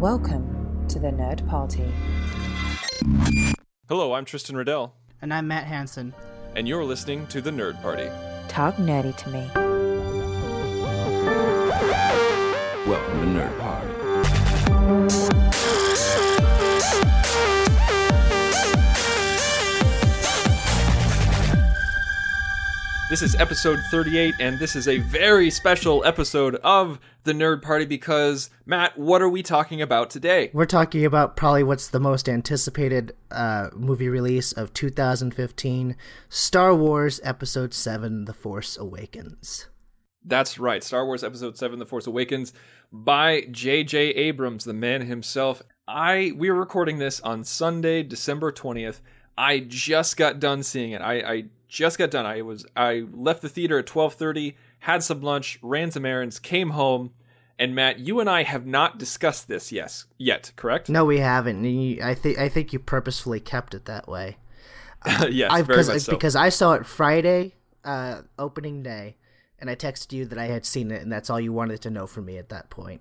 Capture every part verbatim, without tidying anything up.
Welcome to the Nerd Party. Hello, I'm Tristan Riddell. And I'm Matt Hansen. And you're listening to the Nerd Party. Talk nerdy to me. Welcome to Nerd Party. This is episode thirty-eight, and this is a very special episode of the Nerd Party because, Matt, what are we talking about today? We're talking about probably what's the most anticipated uh, movie release of two thousand fifteen, Star Wars Episode seven, The Force Awakens. That's right, Star Wars Episode seven, The Force Awakens, by J J Abrams, the man himself. I we are recording this on Sunday, December twentieth. I just got done seeing it. I, I just got done. I was I left the theater at twelve thirty, had some lunch, ran some errands, came home, and Matt, you and I have not discussed this yes yet, correct? No, we haven't. You, I think I think you purposefully kept it that way. yes, I, very much so. Because I saw it Friday, uh, opening day, and I texted you that I had seen it, and that's all you wanted to know from me at that point.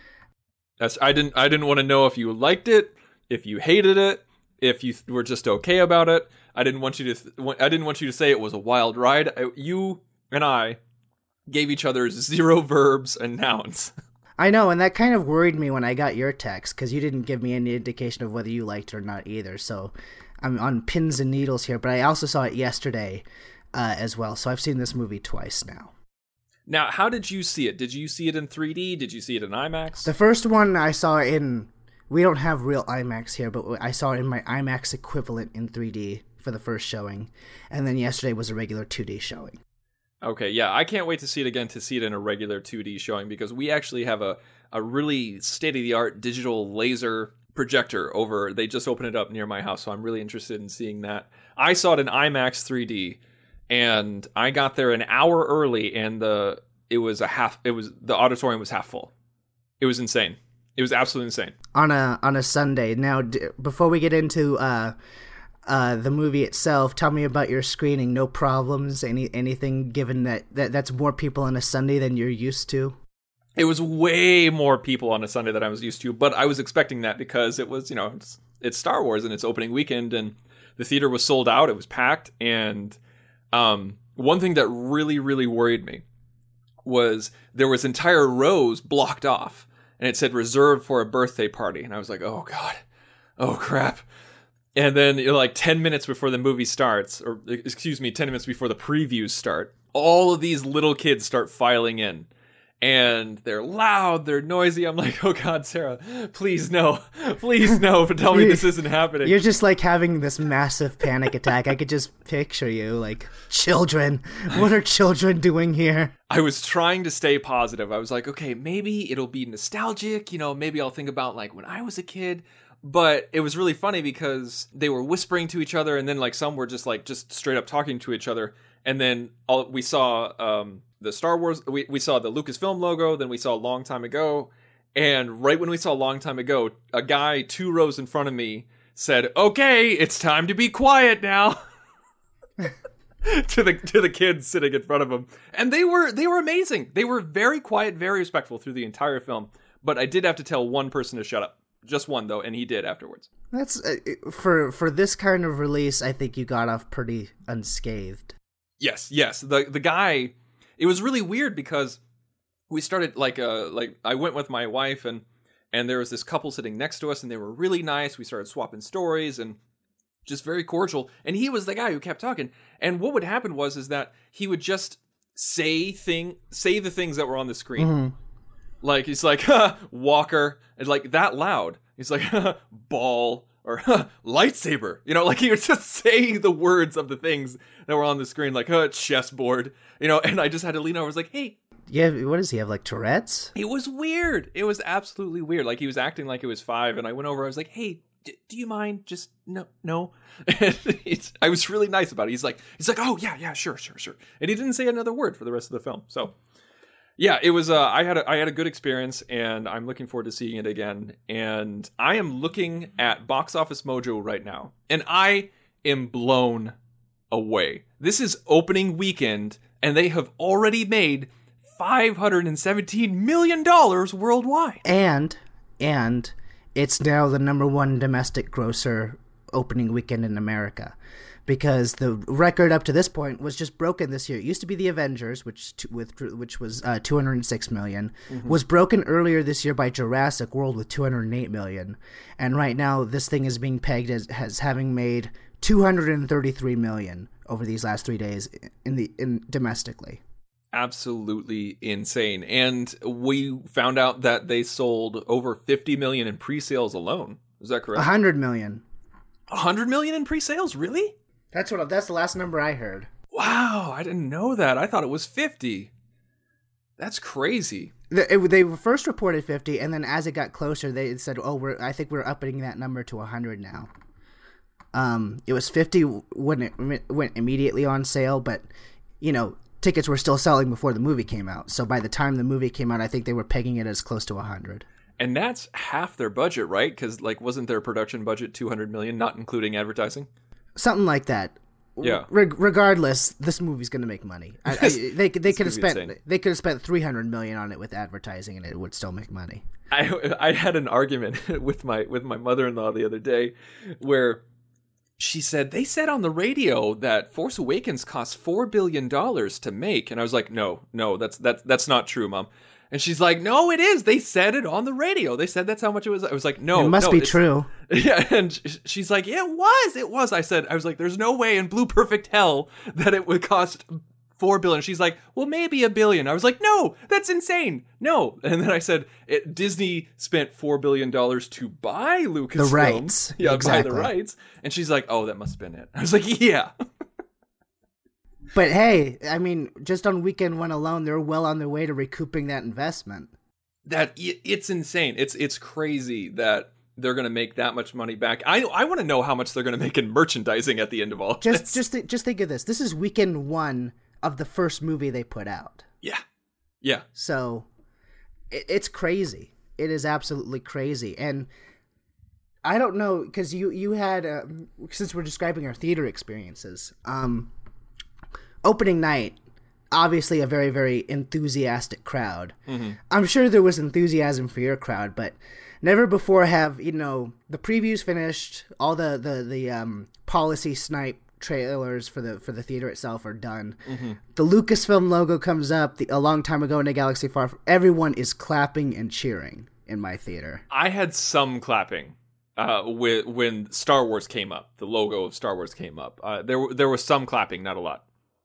That's I didn't I didn't want to know if you liked it, if you hated it, if you were just okay about it. I didn't want you to. Th- I didn't want you to say it was a wild ride. I, you and I gave each other zero verbs and nouns. I know, and that kind of worried me when I got your text because you didn't give me any indication of whether you liked it or not either. So I'm on pins and needles here. But I also saw it yesterday uh, as well. So I've seen this movie twice now. Now, how did you see it? Did you see it in three D? Did you see it in IMAX? The first one I saw in. We don't have real IMAX here, but I saw it in my IMAX equivalent in three D for the first showing, and then yesterday was a regular two D showing. Okay, yeah, I can't wait to see it again, to see it in a regular two D showing, because we actually have a, a really state-of-the-art digital laser projector over, they just opened it up near my house, so I'm really interested in seeing that. I saw it in IMAX three D, and I got there an hour early, and the it was a half, it was, the auditorium was half full. It was insane. It was absolutely insane. On a on a Sunday. Now, d- before we get into uh, uh, the movie itself, tell me about your screening. No problems? Any anything given that, that that's more people on a Sunday than you're used to? It was way more people on a Sunday than I was used to, but I was expecting that because it was, you know, it's, it's Star Wars and it's opening weekend, and the theater was sold out. It was packed, and um, one thing that really, really worried me was there was entire rows blocked off. And it said reserved for a birthday party. And I was like, oh, God. Oh, crap. And then, you know, like ten minutes before the movie starts, or excuse me, ten minutes before the previews start, all of these little kids start filing in. And they're loud, they're noisy. I'm like, oh, God, Sarah, please no. Please no, but tell me this isn't happening. You're just like having this massive panic attack. I could just picture you like, children. What are children doing here? I was trying to stay positive. I was like, okay, maybe it'll be nostalgic. You know, maybe I'll think about like when I was a kid. But it was really funny because they were whispering to each other, and then like some were just like just straight up talking to each other. And then all, we saw um, the Star Wars, we, we saw the Lucasfilm logo, then we saw a long time ago. And right when we saw a long time ago, a guy two rows in front of me said, okay, it's time to be quiet now. to the to the kids sitting in front of him. And they were they were amazing. They were very quiet, very respectful through the entire film. But I did have to tell one person to shut up. Just one, though, and he did afterwards. That's uh, for for this kind of release, I think you got off pretty unscathed. Yes, yes. The the guy, it was really weird because we started like uh like I went with my wife, and and there was this couple sitting next to us, and they were really nice. We started swapping stories and just very cordial. And he was the guy who kept talking. And what would happen was is that he would just say thing say the things that were on the screen. Mm-hmm. Like he's like Walker, and like that loud. He's like ball or lightsaber. You know, like he would just say the words of the things that were on the screen, like uh, chessboard. You know, and I just had to lean over. I was like, hey. Yeah, what does he have, like Tourette's? It was weird. It was absolutely weird. Like he was acting like it was five, and I went over. I was like, hey. D- do you mind? Just no, no. And it's, I was really nice about it. He's like, he's like, oh yeah, yeah, sure, sure, sure. And he didn't say another word for the rest of the film. So, yeah, it was. Uh, I had a, I had a good experience, and I'm looking forward to seeing it again. And I am looking at Box Office Mojo right now, and I am blown away. This is opening weekend, and they have already made five hundred seventeen million dollars worldwide. And and. it's now the number one domestic grosser opening weekend in America. Because the record up to this point was just broken this year. It used to be The Avengers, which with which was uh, two hundred six million, mm-hmm. was broken earlier this year by Jurassic World with two hundred eight million, and right now this thing is being pegged as, as having made two hundred thirty-three million over these last three days in the in domestically. Absolutely insane, and we found out that they sold over fifty million in pre-sales alone. Is that correct? one hundred million. one hundred million in pre-sales, really? That's what. That's the last number I heard. Wow, I didn't know that. I thought it was fifty. That's crazy. The, it, they first reported fifty, and then as it got closer, they said, "Oh, we're. I think we're upping that number to one hundred now." Um, it was fifty when it went immediately on sale, but you know, tickets were still selling before the movie came out. So by the time the movie came out, I think they were pegging it as close to one hundred. And that's half their budget, right? Because like, wasn't their production budget two hundred million, not including advertising? Something like that. Yeah. Re- regardless, this movie's going to make money. I, I, they they could have spent insane. they could have spent three hundred million on it with advertising, and it would still make money. I I had an argument with my with my mother-in-law the other day, where she said they said on the radio that Force Awakens cost four billion dollars to make, and I was like, no, no, that's that's that's not true, Mom. And she's like, no, it is. They said it on the radio. They said that's how much it was. I was like, no. It must no, be true. Yeah, and she's like, yeah, it was. It was. I said, I was like, there's no way in Blue Perfect Hell that it would cost four billion dollars. She's like, well, maybe a billion. I was like, no, that's insane. No. And then I said, it, Disney spent four billion dollars to buy Lucasfilm. The rights. Yeah, exactly. buy the rights. And she's like, oh, that must have been it. I was like, yeah. But hey, I mean, just on weekend one alone, they're well on their way to recouping that investment. That it's insane. It's it's crazy that they're going to make that much money back. I I want to know how much they're going to make in merchandising at the end of all just, this. Just th- just think of this. This is weekend one of the first movie they put out. Yeah, yeah. So it, it's crazy. It is absolutely crazy, and I don't know because you you had uh, since we're describing our theater experiences. Um, Opening night, obviously a very, very enthusiastic crowd. Mm-hmm. I'm sure there was enthusiasm for your crowd, but never before have, you know, the previews finished, all the, the, the um, policy snipe trailers for the for the theater itself are done. Mm-hmm. The Lucasfilm logo comes up the, a long time ago in a galaxy far from. Everyone is clapping and cheering in my theater. I had some clapping. Uh, when, when Star Wars came up, the logo of Star Wars came up. Uh, there, there was some clapping, not a lot.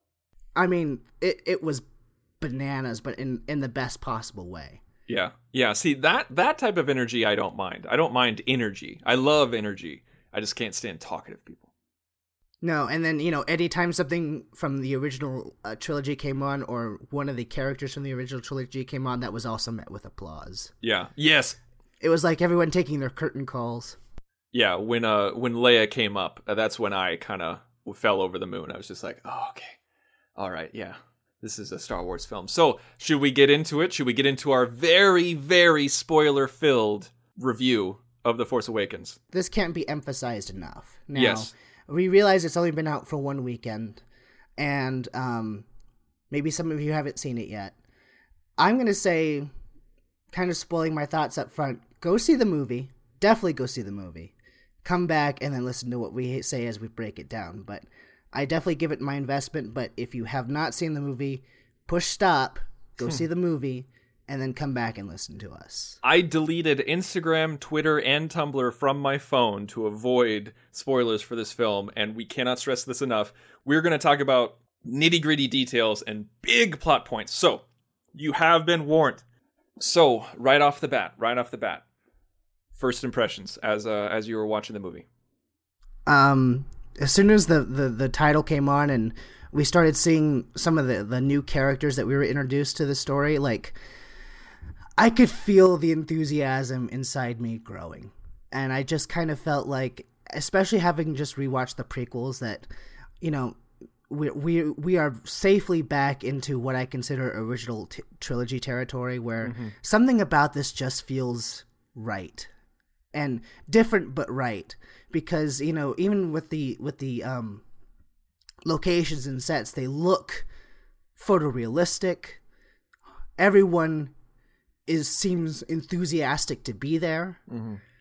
I mean, it, it was bananas, but in, in the best possible way. Yeah. Yeah. See, that, that type of energy I don't mind. I don't mind energy. I love energy. I just can't stand talkative people. No, and then, you know, anytime something from the original uh, trilogy came on, or one of the characters from the original trilogy came on, that was also met with applause. Yeah. Yes. It was like everyone taking their curtain calls. Yeah, when uh when Leia came up, uh, that's when I kind of fell over the moon. I was just like, oh, okay. All right, yeah, this is a Star Wars film. So should we get into it? Should we get into our very, very spoiler-filled review of The Force Awakens? This can't be emphasized enough. Now, yes. We realize it's only been out for one weekend, and um, maybe some of you haven't seen it yet. I'm going to say, kind of spoiling my thoughts up front, go see the movie. Definitely go see the movie. Come back and then listen to what we say as we break it down. But I definitely give it my investment, but if you have not seen the movie, push stop, go see the movie, and then come back and listen to us. I deleted Instagram, Twitter, and Tumblr from my phone to avoid spoilers for this film, and we cannot stress this enough. We're going to talk about nitty-gritty details and big plot points, so you have been warned. So, right off the bat, right off the bat, first impressions as uh, as you were watching the movie. Um... As soon as the, the, the title came on and we started seeing some of the, the new characters that we were introduced to the story, like, I could feel the enthusiasm inside me growing. And I just kind of felt like, especially having just rewatched the prequels, that, you know, we we we are safely back into what I consider original t- trilogy territory, where mm-hmm. something about this just feels right. And different but right. Because, you know, even with the with the um, locations and sets, they look photorealistic. Everyone is seems enthusiastic to be there. Mm-hmm.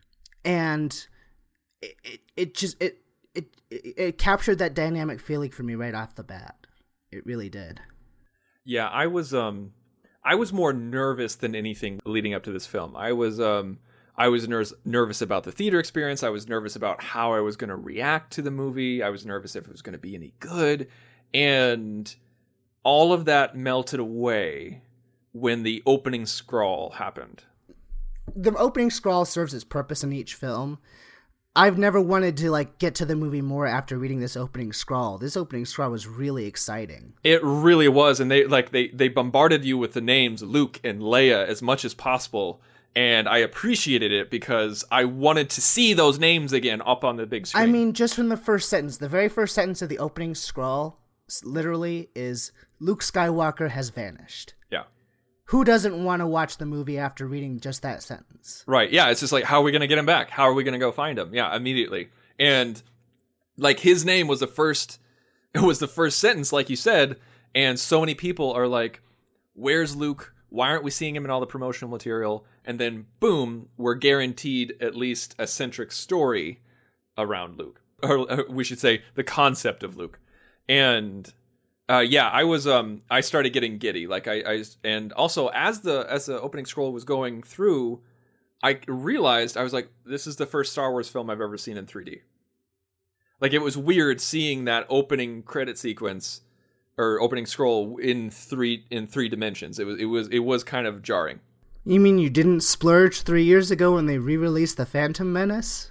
and it, it, it just it, it it it captured that dynamic feeling for me right off the bat. It really did. Yeah, I was um I was more nervous than anything leading up to this film. I was um I was ner- nervous about the theater experience. I was nervous about how I was going to react to the movie. I was nervous if it was going to be any good. And all of that melted away when the opening scrawl happened. The opening scrawl serves its purpose in each film. I've never wanted to like get to the movie more after reading this opening scrawl. This opening scrawl was really exciting. It really was, and they like they they bombarded you with the names Luke and Leia as much as possible. And I appreciated it because I wanted to see those names again up on the big screen. I mean, just from the first sentence, the very first sentence of the opening scrawl literally is, Luke Skywalker has vanished. Yeah. Who doesn't want to watch the movie after reading just that sentence? Right, yeah, it's just like, how are we going to get him back? How are we going to go find him? Yeah, immediately. And, like, his name was the first, it was the first sentence, like you said, and so many people are like, where's Luke? Why aren't we seeing him in all the promotional material? And then, boom, we're guaranteed at least a centric story around Luke. Or, or we should say, the concept of Luke. And uh, yeah, I was um I started getting giddy. Like I, I and also as the as the opening scroll was going through, I realized I was like, this is the first Star Wars film I've ever seen in three D. Like it was weird seeing that opening credit sequence or opening scroll in three in three dimensions. It was it was it was kind of jarring. You mean you didn't splurge three years ago when they re-released The Phantom Menace?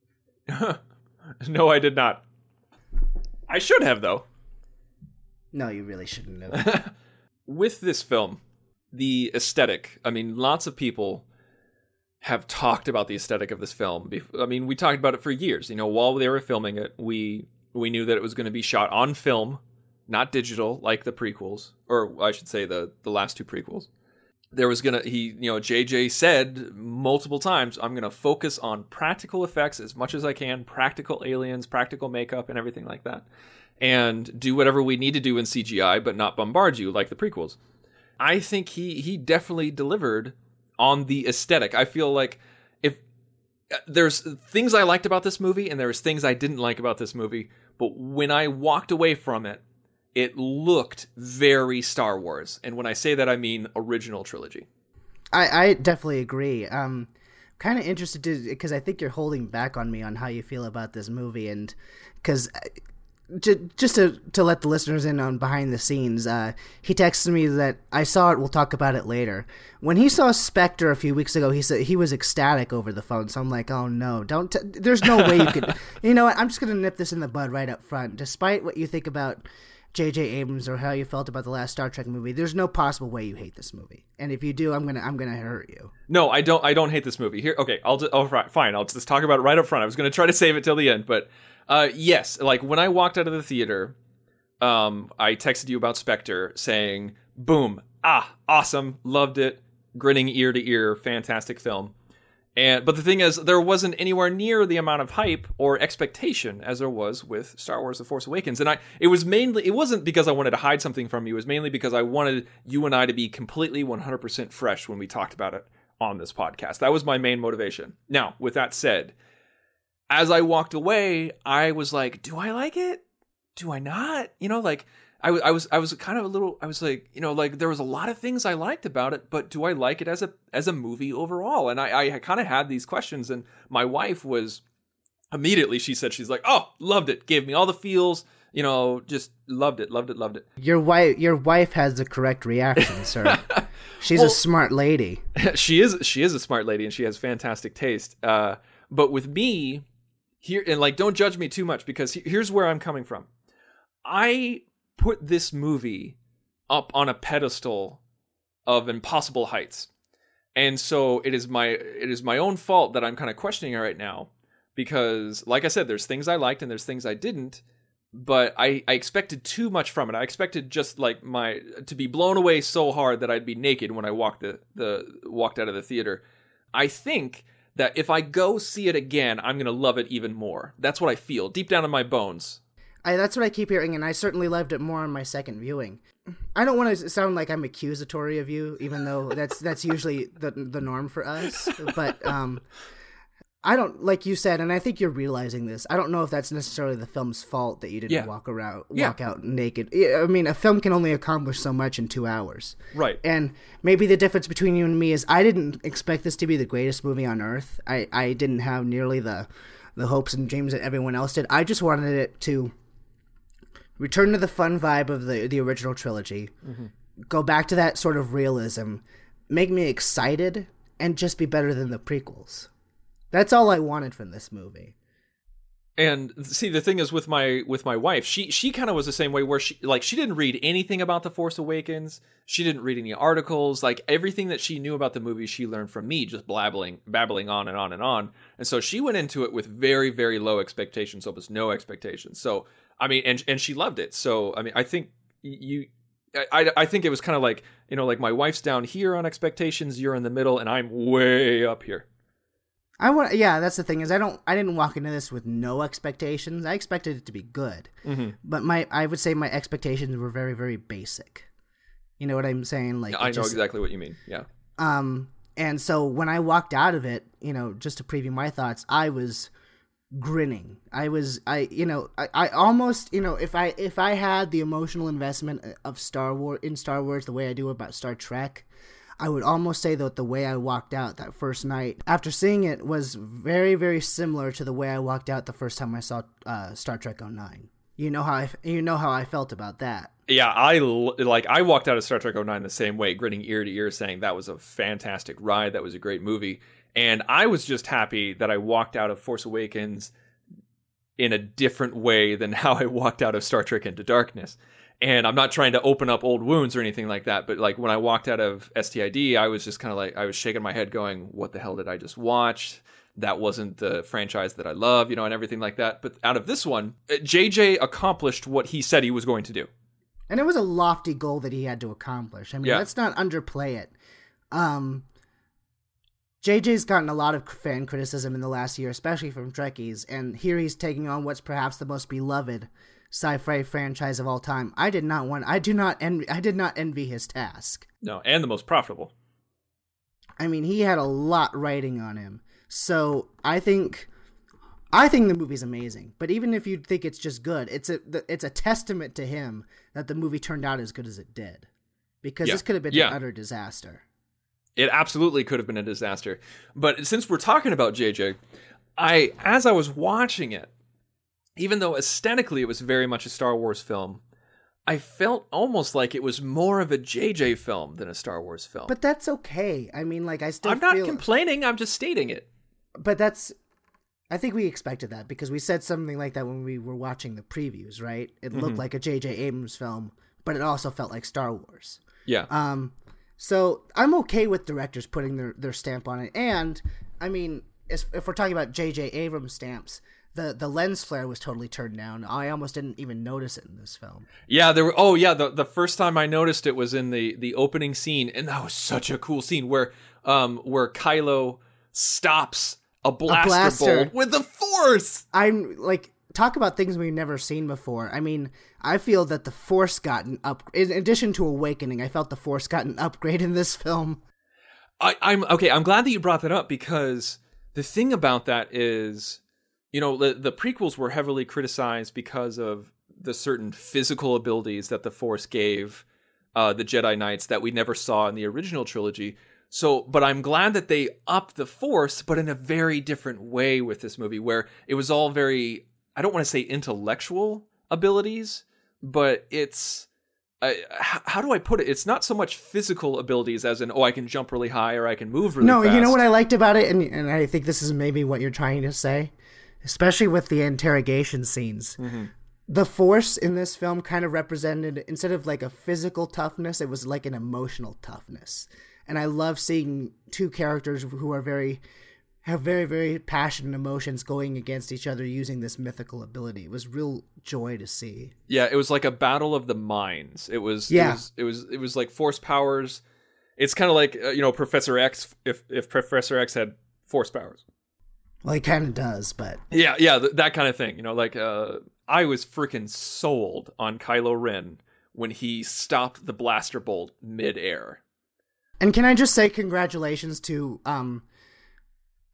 No, I did not. I should have, though. No, you really shouldn't have. With this film, the aesthetic, I mean, lots of people have talked about the aesthetic of this film. I mean, we talked about it for years. You know, while they were filming it, we we knew that it was going to be shot on film, not digital, like the prequels, or I should say the, the last two prequels. There was going to, he, you know, J J said multiple times, I'm going to focus on practical effects as much as I can, practical aliens, practical makeup, and everything like that. And do whatever we need to do in C G I, but not bombard you like the prequels. I think he he definitely delivered on the aesthetic. I feel like if there's things I liked about this movie and there's things I didn't like about this movie, but when I walked away from it, it looked very Star Wars. And when I say that, I mean original trilogy. I, I definitely agree. Um, kind of interested to, because I think you're holding back on me on how you feel about this movie. And because j- just to, to let the listeners in on behind the scenes, uh, he texted me that I saw it. We'll talk about it later. When he saw Spectre a few weeks ago, he said he was ecstatic over the phone. So I'm like, oh no, don't, t- there's no way you could, you know what? I'm just going to nip this in the bud right up front. Despite what you think about J J Abrams or how you felt about the last Star Trek movie, there's no possible way you hate this movie. And if you do, I'm gonna I'm gonna hurt you. No, I don't. I don't hate this movie. Here, okay, I'll just, oh, fine. I'll just talk about it right up front. I was gonna try to save it till the end, but uh, yes, like when I walked out of the theater, um, I texted you about Spectre, saying, "Boom, ah, awesome, loved it, grinning ear to ear, fantastic film." And but the thing is, there wasn't anywhere near the amount of hype or expectation as there was with Star Wars: The Force Awakens. And I, it was mainly, it wasn't because I wanted to hide something from you. It was mainly because I wanted you and I to be completely one hundred percent fresh when we talked about it on this podcast. That was my main motivation. Now, with that said, as I walked away, I was like, do I like it? Do I not? You know, like, I, I was I was kind of a little, I was like, you know, like there was a lot of things I liked about it, but do I like it as a as a movie overall? And I, I kind of had these questions, and my wife was, immediately she said, she's like, oh, loved it, gave me all the feels, you know, just loved it, loved it, loved it. Your wife, your wife has the correct reaction, sir. She's well, a smart lady. She is, she is a smart lady, and she has fantastic taste. Uh, but with me, here, and like, don't judge me too much, because here's where I'm coming from. I put this movie up on a pedestal of impossible heights. And so it is my it is my own fault that I'm kind of questioning it right now, because like I said, there's things I liked and there's things I didn't, but I, I expected too much from it. I expected just like my to be blown away so hard that I'd be naked when I walked the, the walked out of the theater. I think that if I go see it again, I'm going to love it even more. That's what I feel deep down in my bones. I, that's what I keep hearing, and I certainly loved it more on my second viewing. I don't want to sound like I'm accusatory of you, even though that's that's usually the the norm for us. But um, I don't, like you said, and I think you're realizing this. I don't know if that's necessarily the film's fault that you didn't Yeah. walk around, Yeah. walk out naked. I I mean, a film can only accomplish so much in two hours. Right. And maybe the difference between you and me is I didn't expect this to be the greatest movie on earth. I, I didn't have nearly the the hopes and dreams that everyone else did. I just wanted it to return to the fun vibe of the the original trilogy, mm-hmm. go back to that sort of realism, make me excited, and just be better than the prequels. That's all I wanted from this movie. And see, the thing is with my with my wife, she she kind of was the same way, where she like she didn't read anything about The Force Awakens. She didn't read any articles. Like everything that she knew about the movie, she learned from me, just blabbling babbling on and on and on. And so she went into it with very very low expectations, almost no expectations. So I mean, and and she loved it. So I mean, I think you. I, I think it was kind of like, you know, like my wife's down here on expectations, you're in the middle, and I'm way up here. I want, yeah, that's the thing is I don't, I didn't walk into this with no expectations. I expected it to be good, Mm-hmm. but my, I would say my expectations were very, very basic. You know what I'm saying? Like, I it know just- exactly what you mean. Yeah. Um, and so when I walked out of it, you know, just to preview my thoughts, I was grinning. I was, I, you know, I, I almost, you know, if I, if I had the emotional investment of Star Wars in Star Wars the way I do about Star Trek, I would almost say that the way I walked out that first night after seeing it was very, very similar to the way I walked out the first time I saw uh, Star Trek oh nine. You know how I, you know how I felt about that. Yeah, I like I walked out of Star Trek oh nine the same way, grinning ear to ear, saying that was a fantastic ride, that was a great movie. And I was just happy that I walked out of Force Awakens in a different way than how I walked out of Star Trek Into Darkness. And I'm not trying to open up old wounds or anything like that, but like when I walked out of S T I D, I was just kind of like, I was shaking my head going, what the hell did I just watch? That wasn't the franchise that I love, you know, and everything like that. But out of this one, J J accomplished what he said he was going to do. And it was a lofty goal that he had to accomplish. I mean, Yeah. let's not underplay it. Um, J J's gotten a lot of fan criticism in the last year, especially from Trekkies, and here he's taking on what's perhaps the most beloved sci-fi franchise of all time. I did not want, I do not envy, I did not envy his task. No, and the most profitable. I mean, he had a lot riding on him. So I think, I think the movie's amazing. But even if you think it's just good, it's a, it's a testament to him that the movie turned out as good as it did, because Yeah. this could have been Yeah. an utter disaster. It absolutely could have been a disaster. But since we're talking about J J, I, as I was watching it, even though aesthetically it was very much a Star Wars film, I felt almost like it was more of a J J film than a Star Wars film. But that's okay. I mean, like, I still I'm not feel... complaining, I'm just stating it. But that's... I think we expected that, because we said something like that when we were watching the previews, right? It looked Mm-hmm. like a J J Abrams film, but it also felt like Star Wars. Yeah. Um, so I'm okay with directors putting their, their stamp on it. And, I mean, if, if we're talking about J J Abrams stamps, the, the lens flare was totally turned down. I almost didn't even notice it in this film. Yeah, there were. Oh, yeah. The the first time I noticed it was in the the opening scene, and that was such a cool scene where um where Kylo stops a blaster, blaster. bolt with the Force. I'm, like, talk about things we've never seen before. I mean, I feel that the Force got an up. In addition to Awakening, I felt the Force got an upgrade in this film. I, I'm okay. I'm glad that you brought that up, because the thing about that is, you know, the, the prequels were heavily criticized because of the certain physical abilities that the Force gave uh, the Jedi Knights that we never saw in the original trilogy. So, but I'm glad that they upped the Force, but in a very different way with this movie, where it was all very, I don't want to say intellectual abilities, but it's, uh, how, how do I put it? It's not so much physical abilities as in, oh, I can jump really high or I can move really no, fast. you know what I liked about it, and and I think this is maybe what you're trying to say, especially with the interrogation scenes. Mm-hmm. The Force in this film kind of represented, instead of like a physical toughness, it was like an emotional toughness. And I love seeing two characters who are very, have very, very passionate emotions going against each other using this mythical ability. It was real joy to see. Yeah, it was like a battle of the minds. It was, Yeah. it was, it was, it was like Force powers. It's kind of like, uh, you know, Professor X, if, if Professor X had Force powers. Well, he kind of does, but... Yeah, yeah, th- that kind of thing. You know, like, uh, I was freaking sold on Kylo Ren when he stopped the blaster bolt mid-air. And can I just say congratulations to um,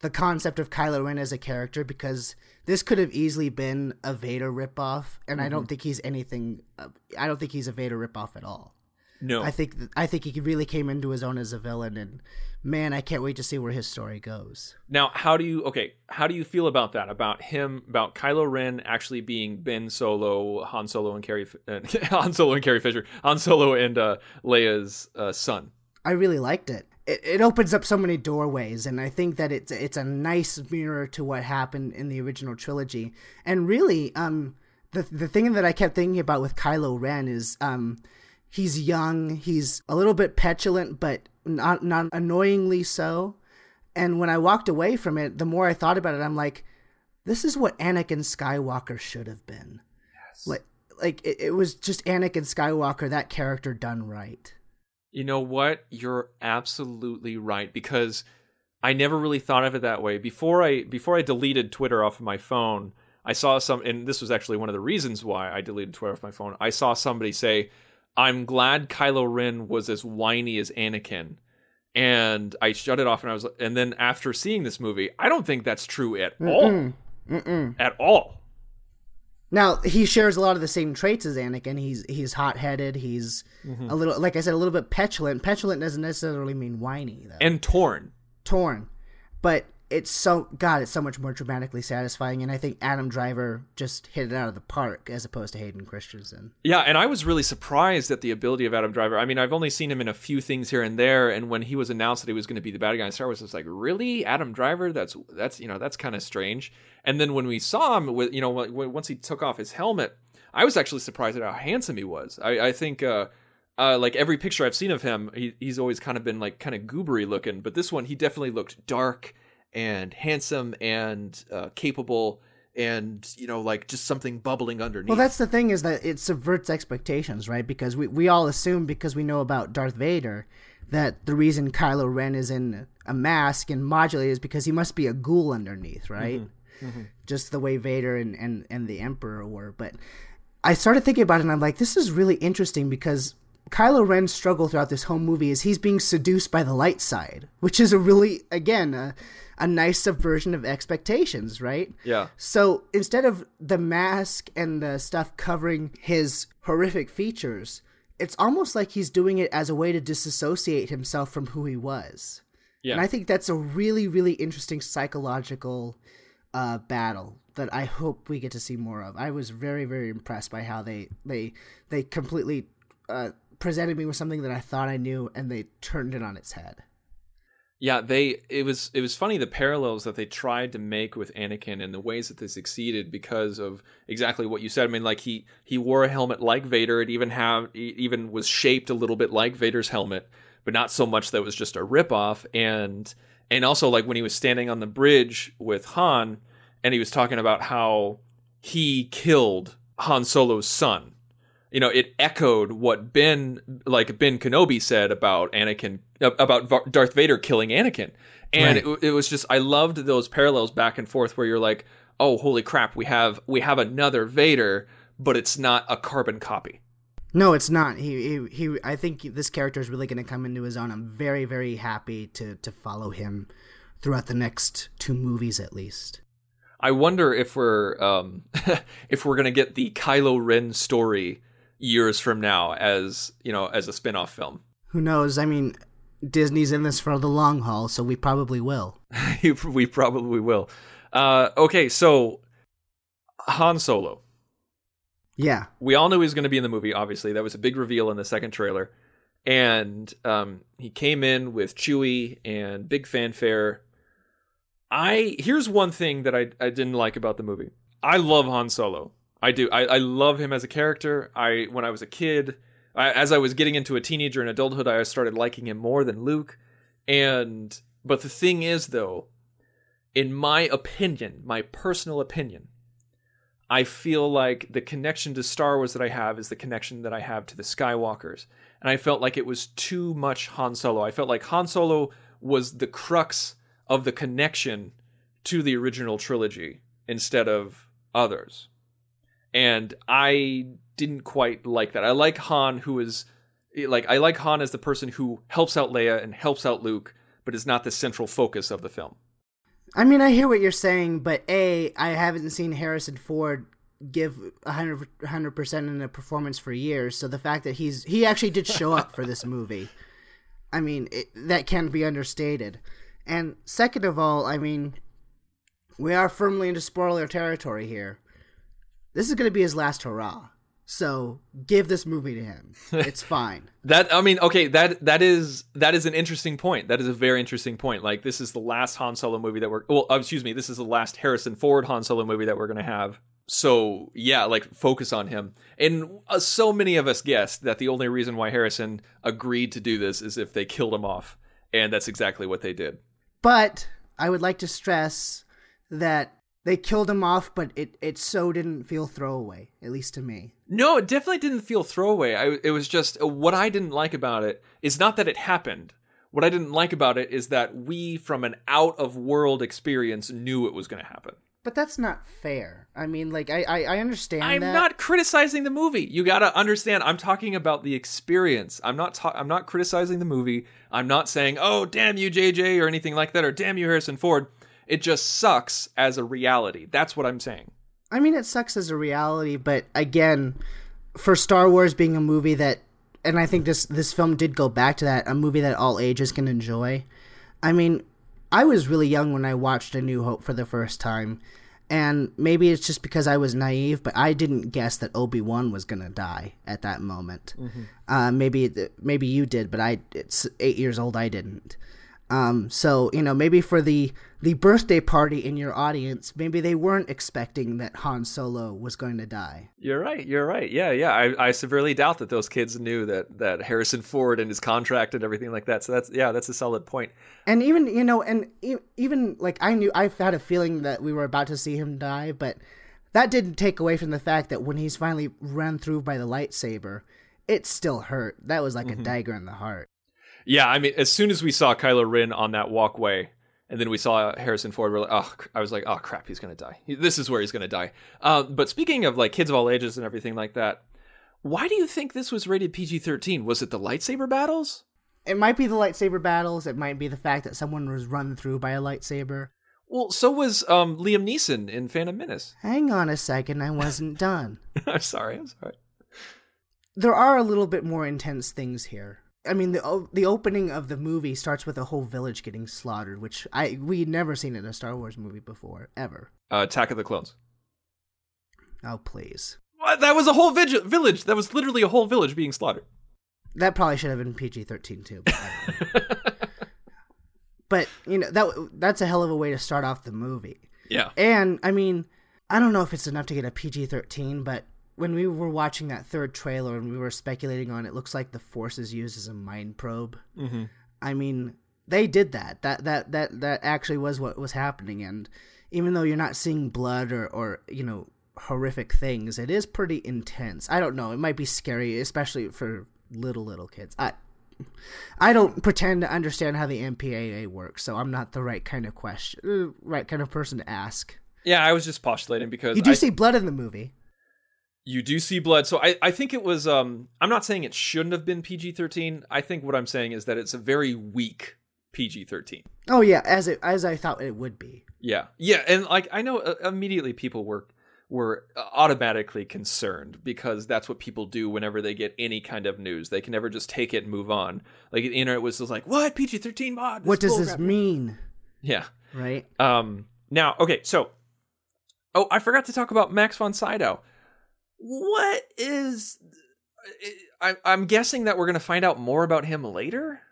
the concept of Kylo Ren as a character, because this could have easily been a Vader ripoff, and mm-hmm. I don't think he's anything. Uh, I don't think he's a Vader ripoff at all. No, I think th- I think he really came into his own as a villain, and man, I can't wait to see where his story goes. Now, how do you okay? How do you feel about that? About him? About Kylo Ren actually being Ben Solo, Han Solo, and Carrie uh, Han Solo and Carrie Fisher, Han Solo and uh, Leia's uh, son. I really liked it. it. It opens up so many doorways, and I think that it's it's a nice mirror to what happened in the original trilogy. And really, um, the the thing that I kept thinking about with Kylo Ren is um. He's young, he's a little bit petulant, but not not annoyingly so. And when I walked away from it, the more I thought about it, I'm like, this is what Anakin Skywalker should have been. Yes. Like, like it, it was just Anakin Skywalker, that character done right. You know what? You're absolutely right, because I never really thought of it that way. Before I before I deleted Twitter off of my phone, I saw some, and this was actually one of the reasons why I deleted Twitter off my phone. I saw somebody say, I'm glad Kylo Ren was as whiny as Anakin. And I shut it off, and I was, and then after seeing this movie, I don't think that's true at Mm-mm. all. Mm-mm. At all. Now, he shares a lot of the same traits as Anakin. He's he's hot-headed. He's mm-hmm. a little, like I said, a little bit petulant. Petulant doesn't necessarily mean whiny, though. And torn. Torn. But it's so, God, it's so much more dramatically satisfying, and I think Adam Driver just hit it out of the park as opposed to Hayden Christensen. Yeah, and I was really surprised at the ability of Adam Driver. I mean, I've only seen him in a few things here and there, and when he was announced that he was going to be the bad guy in Star Wars, I was like, really? Adam Driver? That's, that's you know, that's kind of strange. And then when we saw him, with you know, once he took off his helmet, I was actually surprised at how handsome he was. I, I think, uh, uh, like every picture I've seen of him, he, he's always kind of been like kind of goobery looking, but this one, he definitely looked dark and handsome and uh, capable, and you know, like just something bubbling underneath. Well, that's the thing, is that it subverts expectations, right? Because we, we all assume, because we know about Darth Vader, that the reason Kylo Ren is in a mask and modulated is because he must be a ghoul underneath, right? Mm-hmm. Mm-hmm. Just the way Vader and, and, and the Emperor were. But I started thinking about it, and I'm like, this is really interesting, because Kylo Ren's struggle throughout this whole movie is he's being seduced by the light side, which is a really, again, a, a nice subversion of expectations, right? Yeah. So instead of the mask and the stuff covering his horrific features, it's almost like he's doing it as a way to disassociate himself from who he was. Yeah. And I think that's a really, really interesting psychological uh, battle that I hope we get to see more of. I was very, very impressed by how they they they completely uh, presented me with something that I thought I knew, and they turned it on its head. Yeah, they it was it was funny the parallels that they tried to make with Anakin and the ways that they succeeded because of exactly what you said. I mean, like he he wore a helmet like Vader. It even have it even was shaped a little bit like Vader's helmet, but not so much that it was just a ripoff. And and also, like when he was standing on the bridge with Han, and he was talking about how he killed Han Solo's son. You know, it echoed what Ben, like Ben Kenobi said about Anakin, about Darth Vader killing Anakin. And right. it, it was just, I loved those parallels back and forth where you're like, oh, holy crap, we have we have another Vader, but it's not a carbon copy. No, it's not. He, he, he I think this character is really going to come into his own. I'm very, very happy to, to follow him throughout the next two movies at least. I wonder if we're um, if we're going to get the Kylo Ren story years from now as, you know, as a spin-off film. Who knows? I mean, Disney's in this for the long haul, so we probably will. We probably will. Uh, okay, so Han Solo. Yeah. We all knew he was going to be in the movie, obviously. That was a big reveal in the second trailer. And um, he came in with Chewie and big fanfare. I Here's one thing that I, I didn't like about the movie. I love Han Solo. I do. I, I love him as a character. I when I was a kid, I, as I was getting into a teenager and adulthood, I started liking him more than Luke. And but the thing is, though, in my opinion, my personal opinion, I feel like the connection to Star Wars that I have is the connection that I have to the Skywalkers. And I felt like it was too much Han Solo. I felt like Han Solo was the crux of the connection to the original trilogy instead of others. And I didn't quite like that. I like Han who is like I like Han as the person who helps out Leia and helps out Luke, but is not the central focus of the film. I mean, I hear what you're saying, but A, I haven't seen Harrison Ford give one hundred percent in a performance for years, so the fact that he's he actually did show up for this movie, I mean, it, that can't be understated. And second of all, I mean, we are firmly into spoiler territory here. This is going to be his last hurrah. So give this movie to him. It's fine. That I mean, okay, that that is that is an interesting point. That is a very interesting point. Like, this is the last Han Solo movie that we're well, excuse me, this is the last Harrison Ford Han Solo movie that we're going to have. So yeah, like, focus on him. And uh, so many of us guessed that the only reason why Harrison agreed to do this is if they killed him off, and that's exactly what they did. But I would like to stress that they killed him off, but it, it so didn't feel throwaway, at least to me. No, it definitely didn't feel throwaway. I, it was just, what I didn't like about it is not that it happened. What I didn't like about it is that we, from an out-of-world experience, knew it was going to happen. But that's not fair. I mean, like, I, I, I understand I'm that. not criticizing the movie. You gotta understand, I'm talking about the experience. I'm not ta- I'm not criticizing the movie. I'm not saying, oh, damn you, J J, or anything like that, or damn you, Harrison Ford. It just sucks as a reality. That's what I'm saying. I mean, it sucks as a reality, but again, for Star Wars being a movie that, and I think this this film did go back to that, a movie that all ages can enjoy. I mean, I was really young when I watched A New Hope for the first time, and maybe it's just because I was naive, but I didn't guess that Obi-Wan was going to die at that moment. Mm-hmm. Uh, maybe maybe you did, but I it's eight years old, I didn't. Um, so, you know, maybe for the, the birthday party in your audience, maybe they weren't expecting that Han Solo was going to die. You're right. You're right. Yeah, yeah. I, I severely doubt that those kids knew that, that Harrison Ford and his contract and everything like that. So that's, yeah, that's a solid point. And even, you know, and e- even like I knew, I've had a feeling that we were about to see him die, but that didn't take away from the fact that when he's finally run through by the lightsaber, it still hurt. That was like mm-hmm. a dagger in the heart. Yeah, I mean, as soon as we saw Kylo Ren on that walkway, and then we saw Harrison Ford, we're like, oh, I was like, oh crap, he's gonna die. This is where he's gonna die. Uh, but speaking of like kids of all ages and everything like that, why do you think this was rated P G thirteen? Was it the lightsaber battles? It might be the lightsaber battles. It might be the fact that someone was run through by a lightsaber. Well, so was um, Liam Neeson in Phantom Menace. Hang on a second, I wasn't done. I'm sorry, I'm sorry. There are a little bit more intense things here. I mean, the the opening of the movie starts with a whole village getting slaughtered, which I we'd never seen in a Star Wars movie before, ever. Uh, Attack of the Clones. Oh, please. What? That was a whole vig- village. That was literally a whole village being slaughtered. That probably should have been P G thirteen too. But, but, you know, that that's a hell of a way to start off the movie. Yeah. And, I mean, I don't know if it's enough to get a P G thirteen, but when we were watching that third trailer and we were speculating on it, looks like the Force is used as a mind probe. Mm-hmm. I mean, they did that. That that that that actually was what was happening. And even though you're not seeing blood or, or you know, horrific things, it is pretty intense. I don't know. It might be scary, especially for little, little kids. I I don't pretend to understand how the M P A A works, so I'm not the right kind of question, right kind of person to ask. Yeah, I was just postulating because... You do I... see blood in the movie. You do see blood. So I, I think it was, um, I'm not saying it shouldn't have been P G thirteen. I think what I'm saying is that it's a very weak P G thirteen. Oh yeah, as it, as I thought it would be. Yeah. Yeah. And like, I know uh, immediately people were, were automatically concerned because that's what people do whenever they get any kind of news. They can never just take it and move on. Like the internet was just like, what? P G thirteen mod? What does this mean? Yeah. Right. Um, now, okay. So, oh, I forgot to talk about Max von Sydow. What is... I, I'm guessing that we're going to find out more about him later?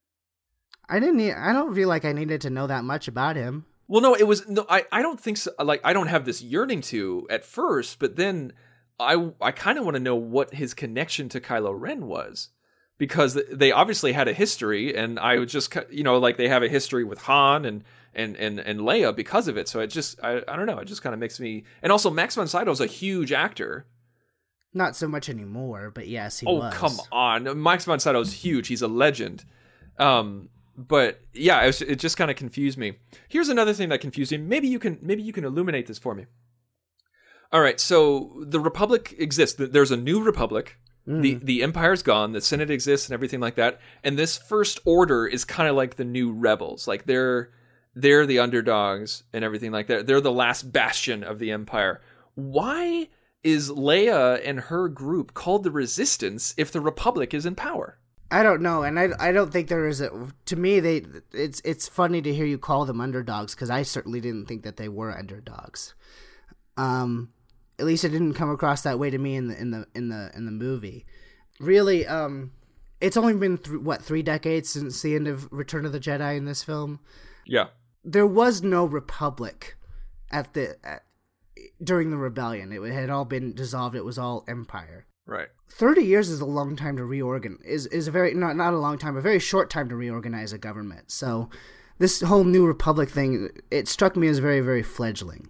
I didn't need, I don't feel like I needed to know that much about him. Well, no, it was... No, I, I don't think so. Like, I don't have this yearning to at first, but then I, I kind of want to know what his connection to Kylo Ren was. Because they obviously had a history, and I would just... You know, like, they have a history with Han and... And, and and Leia because of it. So it just... I, I don't know. It just kind of makes me... And also, Max von Sydow is a huge actor. Not so much anymore, but yes, he oh, was. Oh, come on. Max von Sydow is huge. He's a legend. Um, but yeah, it, was, it just kind of confused me. Here's another thing that confused me. Maybe you can maybe you can illuminate this for me. All right, so the Republic exists. There's a new Republic. Mm. The the Empire's gone. The Senate exists and everything like that. And this First Order is kind of like the new rebels. Like they're they're the underdogs and everything like that. They're the last bastion of the Empire. Why is Leia and her group called the Resistance if the Republic is in power? I don't know, and I, I don't think there is a. To me, they it's it's funny to hear you call them underdogs because I certainly didn't think that they were underdogs. Um, at least it didn't come across that way to me in the in the in the in the movie. Really, um, it's only been th- what three decades since the end of Return of the Jedi in this film. Yeah, there was no Republic at the at, during the rebellion. It had all been dissolved. It was all Empire. Right. Thirty years is a long time to reorganize. Is is a very not not a long time, a very short time to reorganize a government. So, this whole New Republic thing, it struck me as very very fledgling.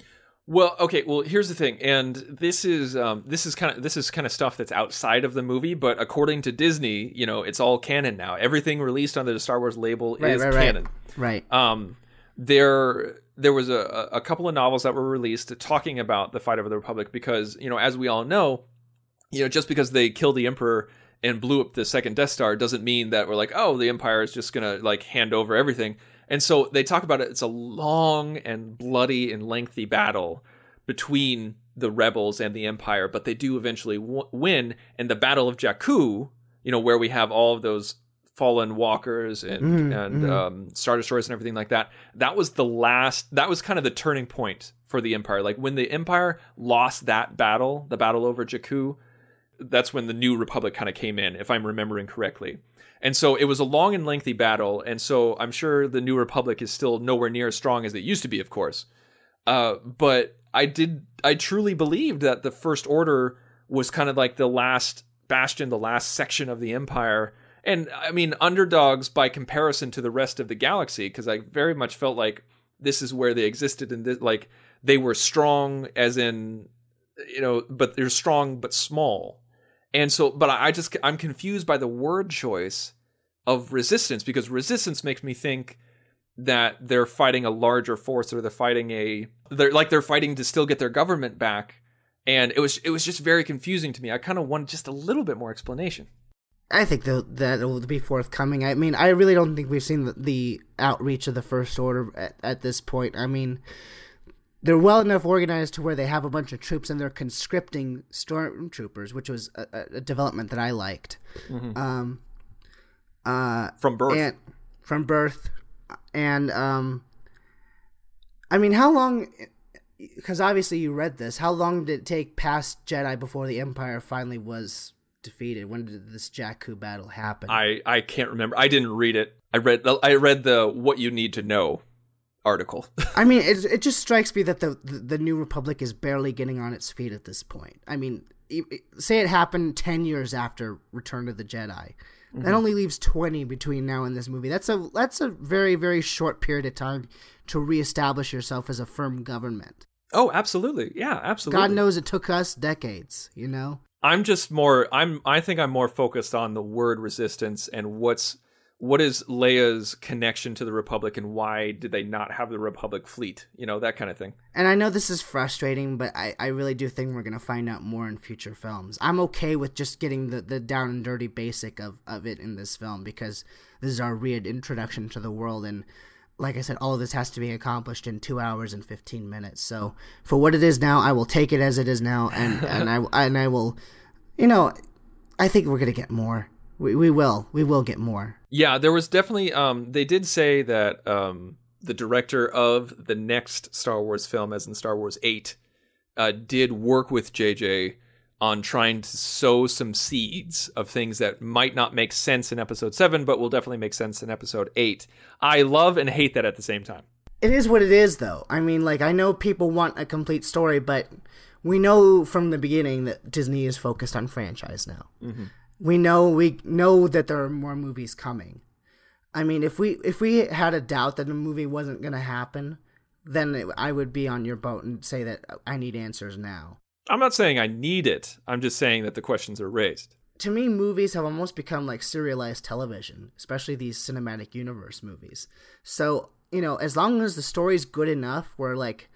Well, okay. Well, here's the thing, and this is um, this is kind of this is kind of stuff that's outside of the movie, but according to Disney, you know, it's all canon now. Everything released under the Star Wars label right, is right, canon. Right. Right. Um, there there was a a couple of novels that were released talking about the fight over the Republic because, you know, as we all know, you know, just because they killed the Emperor and blew up the second Death Star doesn't mean that we're like, oh, the Empire is just gonna like hand over everything. And so they talk about it. It's a long and bloody and lengthy battle between the rebels and the Empire, but they do eventually w- win. And the Battle of Jakku, you know, where we have all of those fallen walkers and Mm, and mm. um, Star Destroyers and everything like that. That was the last. That was kind of the turning point for the Empire. Like when the Empire lost that battle, the battle over Jakku, that's when the New Republic kind of came in, if I'm remembering correctly. And so it was a long and lengthy battle. And so I'm sure the New Republic is still nowhere near as strong as it used to be, of course. Uh, but I did, I truly believed that the First Order was kind of like the last bastion, the last section of the Empire. And I mean, underdogs by comparison to the rest of the galaxy, because I very much felt like this is where they existed and this, like they were strong as in, you know, but they're strong but small. And so, but I just, I'm confused by the word choice of resistance, because resistance makes me think that they're fighting a larger force, or they're fighting a, they're like they're fighting to still get their government back. And it was, it was just very confusing to me. I kind of wanted just a little bit more explanation. I think that that will be forthcoming. I mean, I really don't think we've seen the, the outreach of the First Order at, at this point. I mean, they're well enough organized to where they have a bunch of troops and they're conscripting stormtroopers, which was a, a development that I liked. Mm-hmm. Um, uh, From birth. And, from birth. And, um, I mean, how long, because obviously you read this, how long did it take past Jedi before the Empire finally was defeated? When did this Jakku battle happen? I, I can't remember. I didn't read it. I read I read the What You Need to Know article. I mean, it it just strikes me that the, the the New Republic is barely getting on its feet at this point. I mean, it, it, say it happened ten years after Return of the Jedi. Mm-hmm. That only leaves twenty between now and this movie. That's a that's a very very short period of time to reestablish yourself as a firm government. Oh, absolutely. Yeah, absolutely. God knows it took us decades, you know? I'm just more I'm I think I'm more focused on the word resistance and what's what is Leia's connection to the Republic and why did they not have the Republic fleet? You know, that kind of thing. And I know this is frustrating, but I, I really do think we're going to find out more in future films. I'm okay with just getting the, the down and dirty basic of, of it in this film, because this is our reintroduction to the world. And like I said, all of this has to be accomplished in two hours and fifteen minutes. So for what it is now, I will take it as it is now. And, and I, and I will, you know, I think we're going to get more. We we will. We will get more. Yeah, there was definitely, um, they did say that um, the director of the next Star Wars film, as in Star Wars eight, uh, did work with J J on trying to sow some seeds of things that might not make sense in episode seven, but will definitely make sense in episode eight. I love and hate that at the same time. It is what it is, though. I mean, like, I know people want a complete story, but we know from the beginning that Disney is focused on franchise now. Mm-hmm. We know we know that there are more movies coming. I mean, if we if we had a doubt that a movie wasn't going to happen, then it, I would be on your boat and say that I need answers now. I'm not saying I need it. I'm just saying that the questions are raised. To me, movies have almost become like serialized television, especially these cinematic universe movies. So, you know, as long as the story's good enough where, like,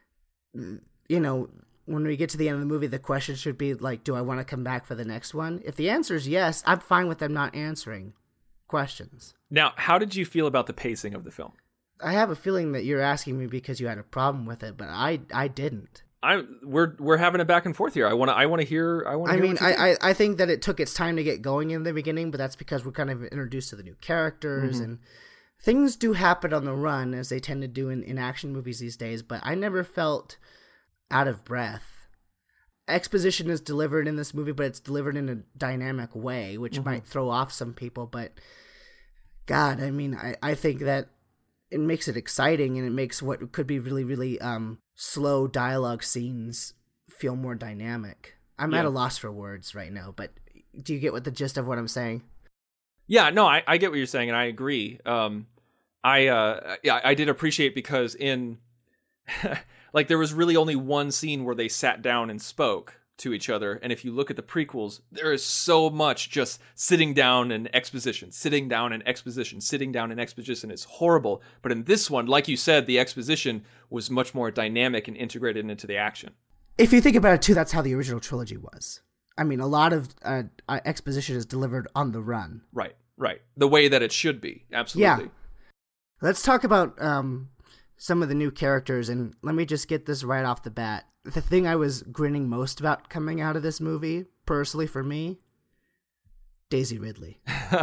you know, when we get to the end of the movie, the question should be like, do I want to come back for the next one? If the answer is yes, I'm fine with them not answering questions. Now, how did you feel about the pacing of the film? I have a feeling that you're asking me because you had a problem with it, but I I didn't. I we're we're having a back and forth here. I want to I want to hear I want to I hear mean, what you think. I, I I think that it took its time to get going in the beginning, but that's because we're kind of introduced to the new characters Mm-hmm. and things do happen on the run as they tend to do in, in action movies these days, but I never felt out of breath. Exposition is delivered in this movie, but it's delivered in a dynamic way, which Mm-hmm. might throw off some people, but God, I mean, I, I think that it makes it exciting and it makes what could be really, really um, slow dialogue scenes feel more dynamic. I'm Yeah. at a loss for words right now, but do you get what the gist of what I'm saying? Yeah, no, I, I get what you're saying, and I agree. Um, I uh, yeah, I did appreciate because in like there was really only one scene where they sat down and spoke to each other, and if you look at the prequels, there is so much just sitting down and exposition, sitting down and exposition, sitting down and exposition. It's horrible. But in this one, like you said, the exposition was much more dynamic and integrated into the action. If you think about it too, that's how the original trilogy was. I mean, a lot of uh, uh, exposition is delivered on the run. Right, right. The way that it should be. Absolutely. Yeah. Let's talk about um, some of the new characters, and let me just get this right off the bat. The thing I was grinning most about coming out of this movie, personally for me, Daisy Ridley.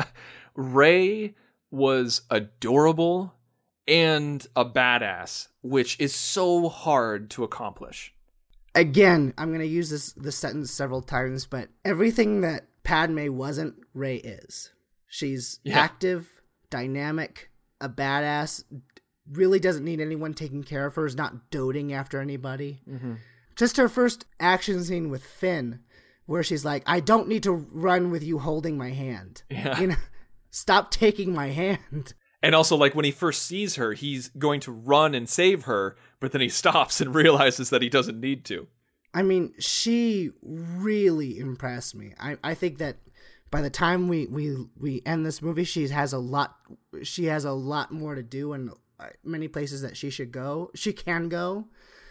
Rey was adorable and a badass, which is so hard to accomplish. Again, I'm going to use this, this sentence several times, but everything that Padme wasn't, Rey is. She's Yeah. active, dynamic, a badass, really doesn't need anyone taking care of her, is not doting after anybody. Mm-hmm. Just her first action scene with Finn, where she's like, I don't need to run with you holding my hand. Yeah. You know, stop taking my hand. And also, like, when he first sees her, he's going to run and save her, but then he stops and realizes that he doesn't need to. I mean, she really impressed me. I, I think that by the time we, we, we end this movie, she has a lot, she has a lot more to do and many places that she should go. She can go.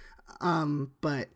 Um, but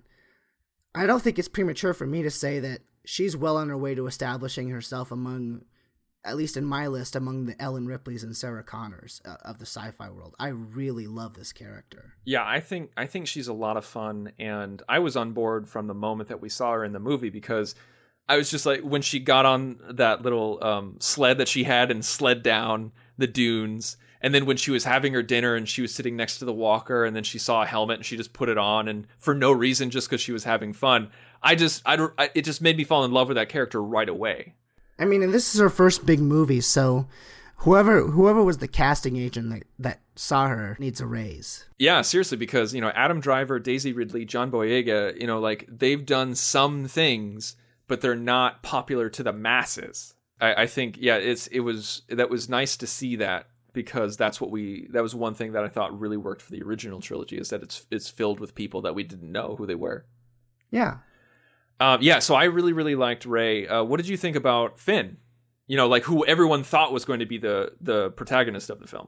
I don't think it's premature for me to say that she's well on her way to establishing herself among, at least in my list, among the Ellen Ripleys and Sarah Connors uh, of the sci-fi world. I really love this character. Yeah, I think I think she's a lot of fun, and I was on board from the moment that we saw her in the movie because I was just like, when she got on that little um, sled that she had and sled down the dunes, and then when she was having her dinner and she was sitting next to the walker, and then she saw a helmet and she just put it on, and for no reason, just because she was having fun, I just I don't I, it just made me fall in love with that character right away. I mean, and this is her first big movie, so whoever whoever was the casting agent that, that saw her needs a raise. Yeah, seriously, because, you know, Adam Driver, Daisy Ridley, John Boyega, you know, like, they've done some things, but they're not popular to the masses. I, I think, yeah, it's it was that was nice to see that, because that's what we that was one thing that I thought really worked for the original trilogy, is that it's it's filled with people that we didn't know who they were. Yeah. Um, yeah, so I really, really liked Rey. Uh, what did you think about Finn? You know, like, who everyone thought was going to be the the protagonist of the film.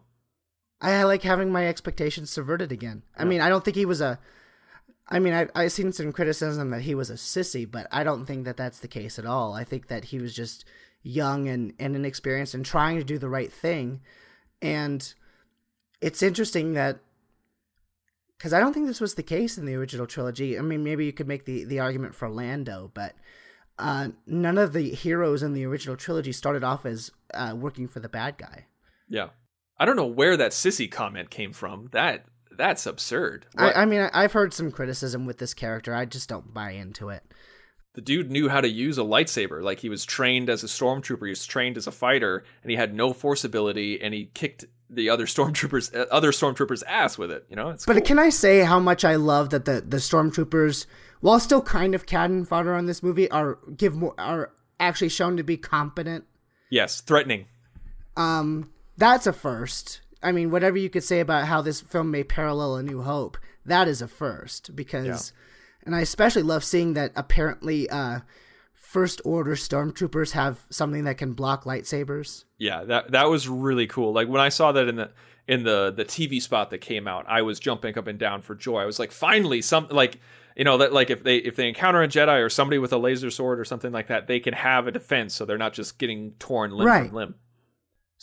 I like having my expectations subverted again. I Yeah. mean, I don't think he was a... I mean, I, I've seen some criticism that he was a sissy, but I don't think that that's the case at all. I think that he was just young and, and inexperienced and trying to do the right thing. And it's interesting that... Because I don't think this was the case in the original trilogy. I mean, maybe you could make the, the argument for Lando, but uh, none of the heroes in the original trilogy started off as uh, working for the bad guy. Yeah. I don't know where that sissy comment came from. That That's absurd. I, What- I mean, I've heard some criticism with this character. I just don't buy into it. The dude knew how to use a lightsaber. Like, he was trained as a stormtrooper. He was trained as a fighter, and he had no force ability, and he kicked the other stormtroopers, uh, other stormtroopers' ass with it. You know, it's But cool. can I say how much I love that the, the stormtroopers, while still kind of cannon fodder on this movie, are give more are actually shown to be competent. Yes, threatening. Um, that's a first. I mean, whatever you could say about how this film may parallel A New Hope, that is a first because, Yeah. and I especially love seeing that apparently uh, First Order stormtroopers have something that can block lightsabers. Yeah, that that was really cool. Like, when I saw that in the in the the T V spot that came out, I was jumping up and down for joy. I was like, finally, some like you know that like if they if they encounter a Jedi or somebody with a laser sword or something like that, they can have a defense, so they're not just getting torn limb Right. from limb.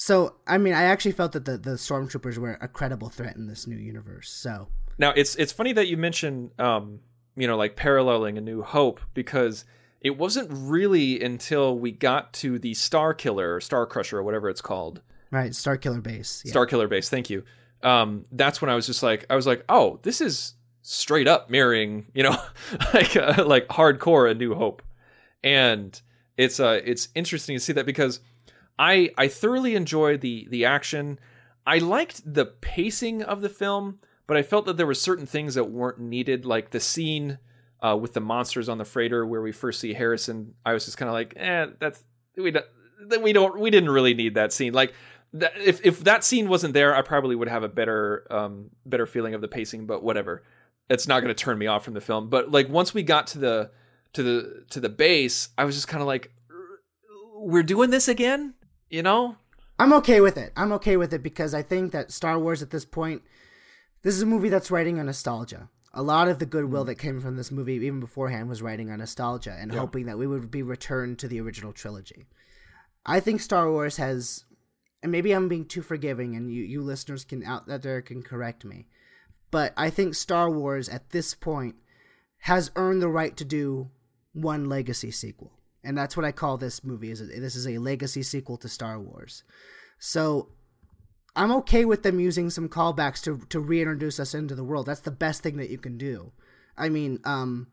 So, I mean, I actually felt that the, the stormtroopers were a credible threat in this new universe. So now it's it's funny that you mention, um, you know, like paralleling A New Hope, because it wasn't really until we got to the Star Killer or Star Crusher or whatever it's called. Right, Star Killer Base. Yeah. Star Killer Base, thank you. Um, that's when I was just like, I was like, oh, this is straight up mirroring, you know, like uh, like hardcore A New Hope, and it's uh it's interesting to see that because I I thoroughly enjoyed the the action. I liked the pacing of the film, but I felt that there were certain things that weren't needed, like the scene uh, with the monsters on the freighter where we first see Harrison. I was just kind of like, eh, that's we don't we don't we didn't really need that scene. Like that, if if that scene wasn't there, I probably would have a better um better feeling of the pacing. But whatever, it's not going to turn me off from the film. But like once we got to the to the to the base, I was just kind of like, we're doing this again, you know? I'm okay with it. I'm okay with it because I think that Star Wars at this point, this is a movie that's writing on nostalgia. A lot of the goodwill that came from this movie, even beforehand, was writing on nostalgia and yeah. hoping that we would be returned to the original trilogy. I think Star Wars has, and maybe I'm being too forgiving, and you, you listeners can out there can correct me, but I think Star Wars at this point has earned the right to do one legacy sequel, and that's what I call this movie. Is this is a legacy sequel to Star Wars? So I'm okay with them using some callbacks to to reintroduce us into the world. That's the best thing that you can do. I mean, um,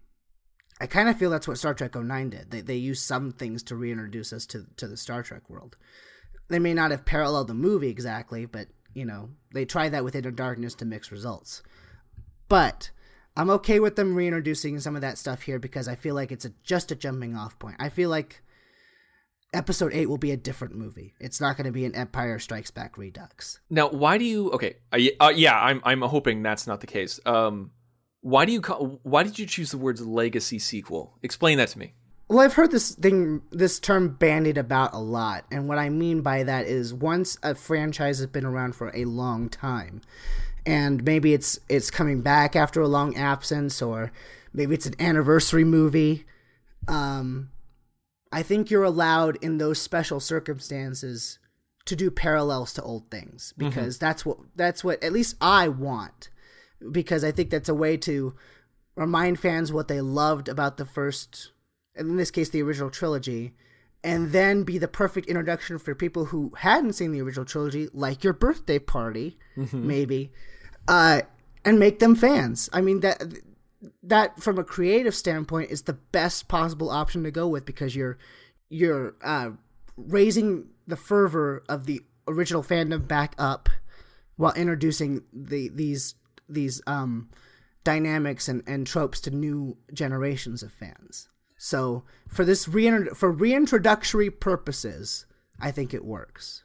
I kind of feel that's what Star Trek oh nine did. They they used some things to reintroduce us to to the Star Trek world. They may not have paralleled the movie exactly, but you know they tried that with Into Darkness to mix results. But I'm okay with them reintroducing some of that stuff here because I feel like it's a, just a jumping off point. I feel like Episode eight will be a different movie. It's not going to be an Empire Strikes Back Redux. Now, why do you... Okay, uh, uh, yeah, I'm I'm hoping that's not the case. Um, why do you call, why did you choose the words legacy sequel? Explain that to me. Well, I've heard this thing, this term bandied about a lot, and what I mean by that is once a franchise has been around for a long time, and maybe it's it's coming back after a long absence, or maybe it's an anniversary movie, um... I think you're allowed in those special circumstances to do parallels to old things because mm-hmm. that's what that's what at least I want, because I think that's a way to remind fans what they loved about the first, in this case the original trilogy, and then be the perfect introduction for people who hadn't seen the original trilogy, like your birthday party, mm-hmm. maybe, uh, and make them fans. I mean that. That, from a creative standpoint, is the best possible option to go with because you're you're uh, raising the fervor of the original fandom back up while introducing the these these um, dynamics and, and tropes to new generations of fans. So for this rein- for reintroductory purposes, I think it works.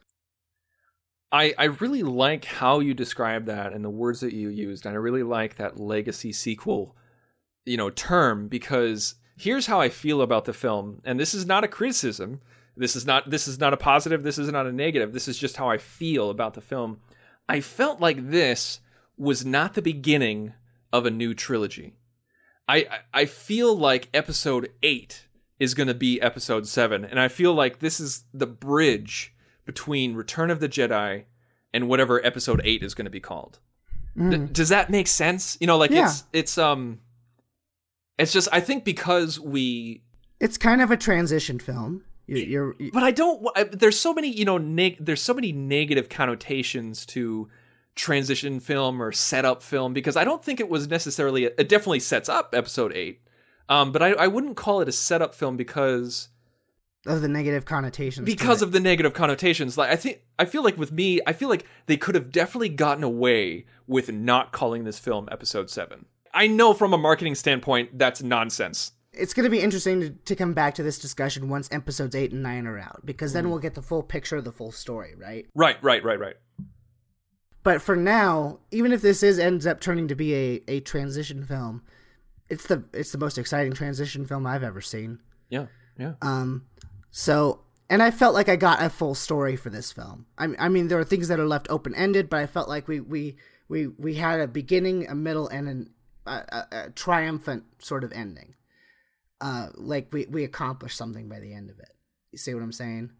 I, I really like how you describe that and the words that you used, and I really like that legacy sequel, you know, term, because here's how I feel about the film, and this is not a criticism. This is not this is not a positive. This is not a negative. This is just how I feel about the film. I felt like this was not the beginning of a new trilogy. I I feel like episode eight is going to be episode seven, and I feel like this is the bridge between Return of the Jedi and whatever episode eight is going to be called. Mm. D- does that make sense? You know, like yeah. it's it's um it's just, I think because we it's kind of a transition film. You're, you're, you're... But I don't there's so many, you know, neg- there's so many negative connotations to transition film or setup film, because I don't think it was necessarily a, it definitely sets up episode eight. Um but I I wouldn't call it a setup film because of the negative connotations. Because of the negative connotations. Like I think I feel like with me, I feel like they could have definitely gotten away with not calling this film episode seven. I know from a marketing standpoint that's nonsense. It's going to be interesting to, to come back to this discussion once episodes eight and nine are out, because then mm. we'll get the full picture of the full story, right? Right, right, right, right. But for now, even if this is ends up turning to be a, a transition film, it's the it's the most exciting transition film I've ever seen. Yeah, yeah. Um, so, and I felt like I got a full story for this film. I, I mean, there are things that are left open-ended, but I felt like we we, we, we had a beginning, a middle, and an, a, a, a triumphant sort of ending. Uh, like we, we accomplished something by the end of it. You see what I'm saying?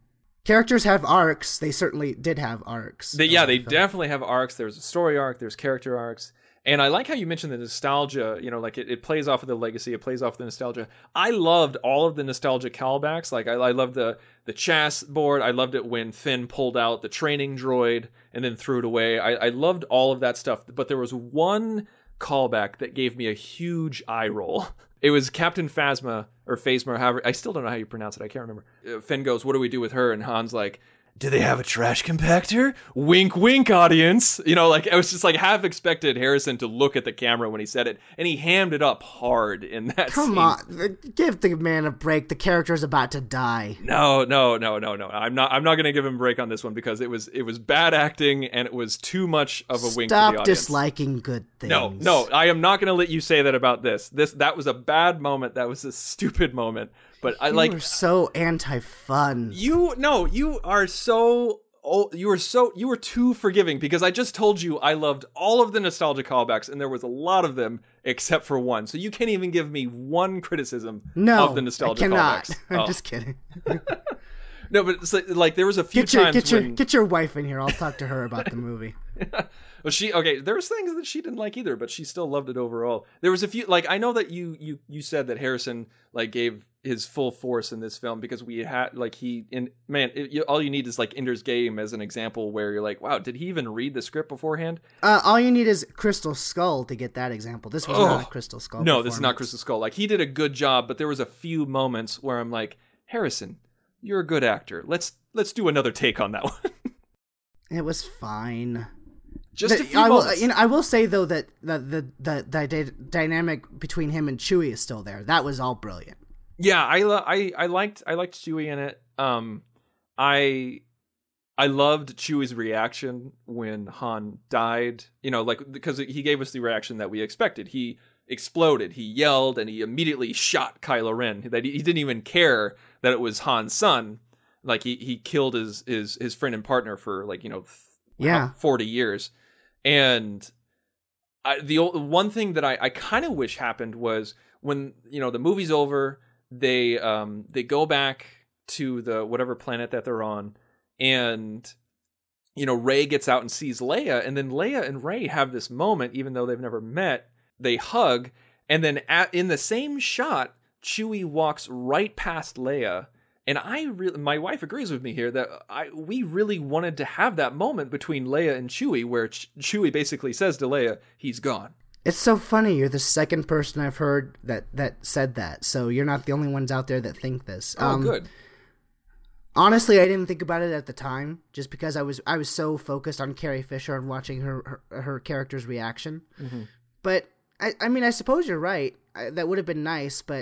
characters have arcs. They certainly did have arcs. They, yeah, they definitely have arcs. There's a story arc. There's character arcs. And I like how you mentioned the nostalgia, you know, like it, it plays off of the legacy. It plays off the nostalgia. I loved all of the nostalgia callbacks. Like I, I loved the, the chess board. I loved it when Finn pulled out the training droid and then threw it away. I, I loved all of that stuff. But there was one callback that gave me a huge eye roll. It was Captain Phasma or Phasma, however, I still don't know how you pronounce it. I can't remember. Uh, Finn goes, "What do we do with her?" And Han's like, "Do they have a trash compactor? Wink, wink, audience." You know, like I was just like half expected Harrison to look at the camera when he said it, and he hammed it up hard in that Come scene. on, give the man a break. The character's about to die. No, no, no, no, no. I'm not. I'm not going to give him a break on this one because it was it was bad acting and it was too much of a Stop wink to the audience. disliking good things. No, no, I am not going to let you say that about this. This that was a bad moment. That was a stupid moment. But I you like were so anti-fun. you. No, you are so. Oh, you were so. You were too forgiving because I just told you I loved all of the nostalgia callbacks and there was a lot of them except for one. So you can't even give me one criticism No, of the nostalgia I cannot. callbacks. I'm Oh. just kidding. No, but it's like, like there was a few Get your times get your when get your wife in here. I'll talk to her about the movie. well, she okay. There was things that she didn't like either, but she still loved it overall. There was a few like I know that you you you said that Harrison like gave his full force in this film because we had like he in man it, you, all you need is like Ender's Game as an example where you're like, wow, did he even read the script beforehand? Uh, all you need is Crystal Skull to get that example. This was Oh, not a Crystal Skull. No, this is not performance. Crystal Skull. Like he did a good job, but there was a few moments where I'm like, Harrison, you're a good actor. Let's let's do another take on that one. It was fine. Just The- a few I will, moments. you know, I will say though that the the, the the dy- dynamic between him and Chewie is still there. That was all brilliant. Yeah, I, lo- I I liked I liked Chewie in it. Um, I I loved Chewie's reaction when Han died. You know, like because he gave us the reaction that we expected. He exploded, he yelled, and he immediately shot Kylo Ren. That he, he didn't even care that it was Han's son. Like he he killed his his his friend and partner for like you know Yeah. forty years, and I, the o- one thing that I I kind of wish happened was when you know the movie's over. They um they go back to the whatever planet that they're on, and you know Rey gets out and sees Leia, and then Leia and Rey have this moment, even though they've never met. They hug, and then at, in the same shot, Chewie walks right past Leia, and I really my wife agrees with me here that I we really wanted to have that moment between Leia and Chewie, where Ch- Chewie basically says to Leia, "He's gone." It's so funny. You're the second person I've heard that, that said that. So you're not the only ones out there that think this. Oh, Um, good. Honestly, I didn't think about it at the time, just because I was I was so focused on Carrie Fisher and watching her her, her character's reaction. Mm-hmm. But I, I mean, I suppose you're right. I, that would have been nice, but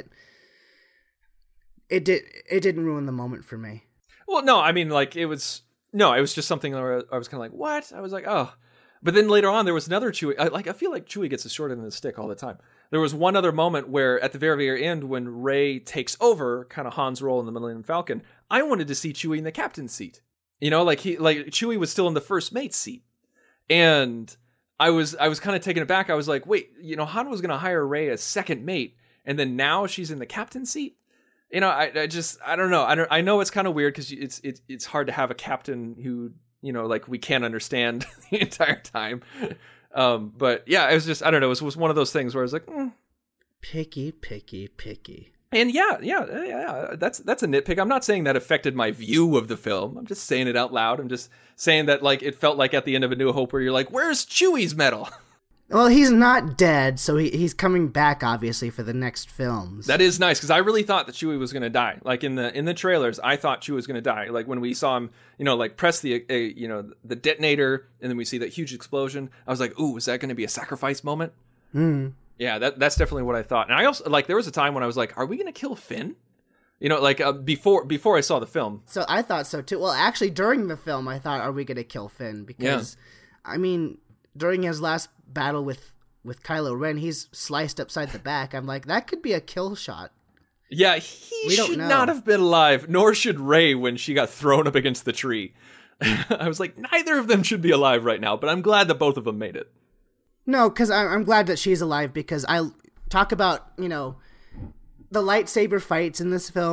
it did it didn't ruin the moment for me. Well, no, I mean, like, it was, no, it was just something where I was kind of like, what? I was like, oh. But then later on, there was another Chewie. I, like, I feel like Chewie gets the short end of the stick all the time. There was one other moment where, at the very, very end, when Rey takes over kind of Han's role in the Millennium Falcon, I wanted to see Chewie in the captain's seat. You know, like, he, like Chewie was still in the first mate's seat. And I was, I was kind of taken aback. I was like, wait, you know, Han was going to hire Rey as second mate, and then now she's in the captain's seat? You know, I, I just, I don't know. I don't, I know it's kind of weird because it's, it's, it's hard to have a captain who, you know, like we can't understand the entire time. Um, but yeah, it was just, I don't know. It was, was one of those things where I was like, mm. Picky, picky, picky. And yeah, yeah, yeah, that's, that's a nitpick. I'm not saying that affected my view of the film. I'm just saying it out loud. I'm just saying that like, it felt like at the end of A New Hope where you're like, where's Chewie's medal? Well, he's not dead, so he, he's coming back, obviously, for the next films. That is nice, because I really thought that Chewie was going to die. Like, in the in the trailers, I thought Chewie was going to die. Like, when we saw him, you know, like, press the, uh, you know, the detonator, and then we see that huge explosion, I was like, ooh, is that going to be a sacrifice moment? Mm. Yeah, that that's definitely what I thought. And I also, like, there was a time when I was like, are we going to kill Finn? You know, like, uh, before before I saw the film. So I thought so, too. Well, actually, during the film, I thought, are we going to kill Finn? Because, yeah. I mean, during his last battle with... with Kylo Ren, he's sliced upside the back. I'm like, that could be a kill shot. Yeah, he We don't should know. not have been alive, nor should Rey when she got thrown up against the tree. I was like, neither of them should be alive right now, but I'm glad that both of them made it. No, because I'm glad that she's alive, because I talk about, you know, the lightsaber fights in this film.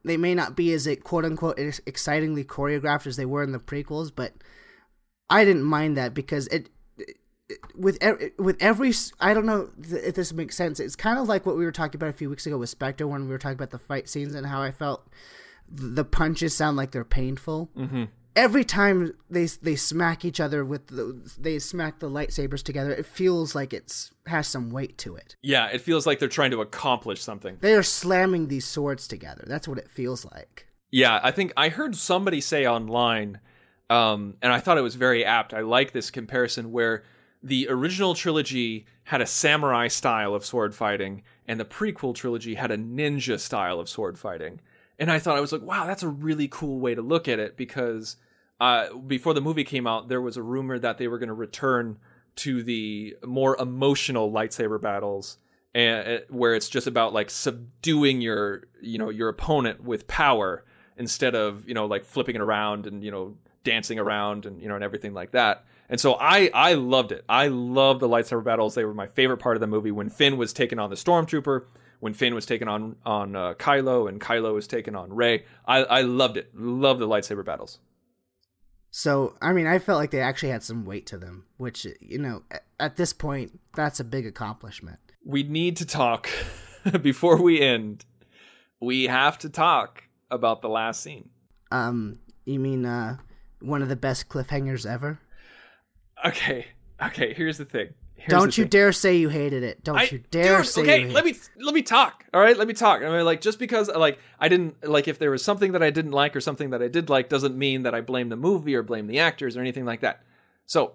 they may not be as quote unquote excitingly choreographed as they were in the prequels, but I didn't mind that because it, it with every, with every I don't know if this makes sense. It's kind of like what we were talking about a few weeks ago with Spectre when we were talking about the fight scenes and how I felt the punches sound like they're painful. Mm-hmm. Every time they they smack each other with the, they smack the lightsabers together, it feels like it's has some weight to it. Yeah, it feels like they're trying to accomplish something. They are slamming these swords together. That's what it feels like. Yeah, I think I heard somebody say online, um, and I thought it was very apt. I like this comparison where the original trilogy had a samurai style of sword fighting, and the prequel trilogy had a ninja style of sword fighting. And I thought, I was like, wow, that's a really cool way to look at it, because uh, before the movie came out, there was a rumor that they were going to return to the more emotional lightsaber battles, and where it's just about like subduing your, you know, your opponent with power instead of, you know, like flipping it around and, you know, dancing around and, you know, and everything like that. And so I, I loved it. I loved the lightsaber battles. They were my favorite part of the movie. When Finn was taking on the Stormtrooper, when Finn was taken on on uh, Kylo, and Kylo was taken on Rey, I, I loved it. Loved the lightsaber battles. So, I mean, I felt like they actually had some weight to them, which, you know, at this point, that's a big accomplishment. We need to talk, before we end, we have to talk about the last scene. Um, you mean uh, one of the best cliffhangers ever? Okay, okay, here's the thing. Here's Don't the you thing. dare say you hated it. Don't I, you dare dude, say okay, you hated let me let me talk. All right, let me talk. I mean, like, just because like I didn't like, if there was something that I didn't like or something that I did like, doesn't mean that I blame the movie or blame the actors or anything like that. So,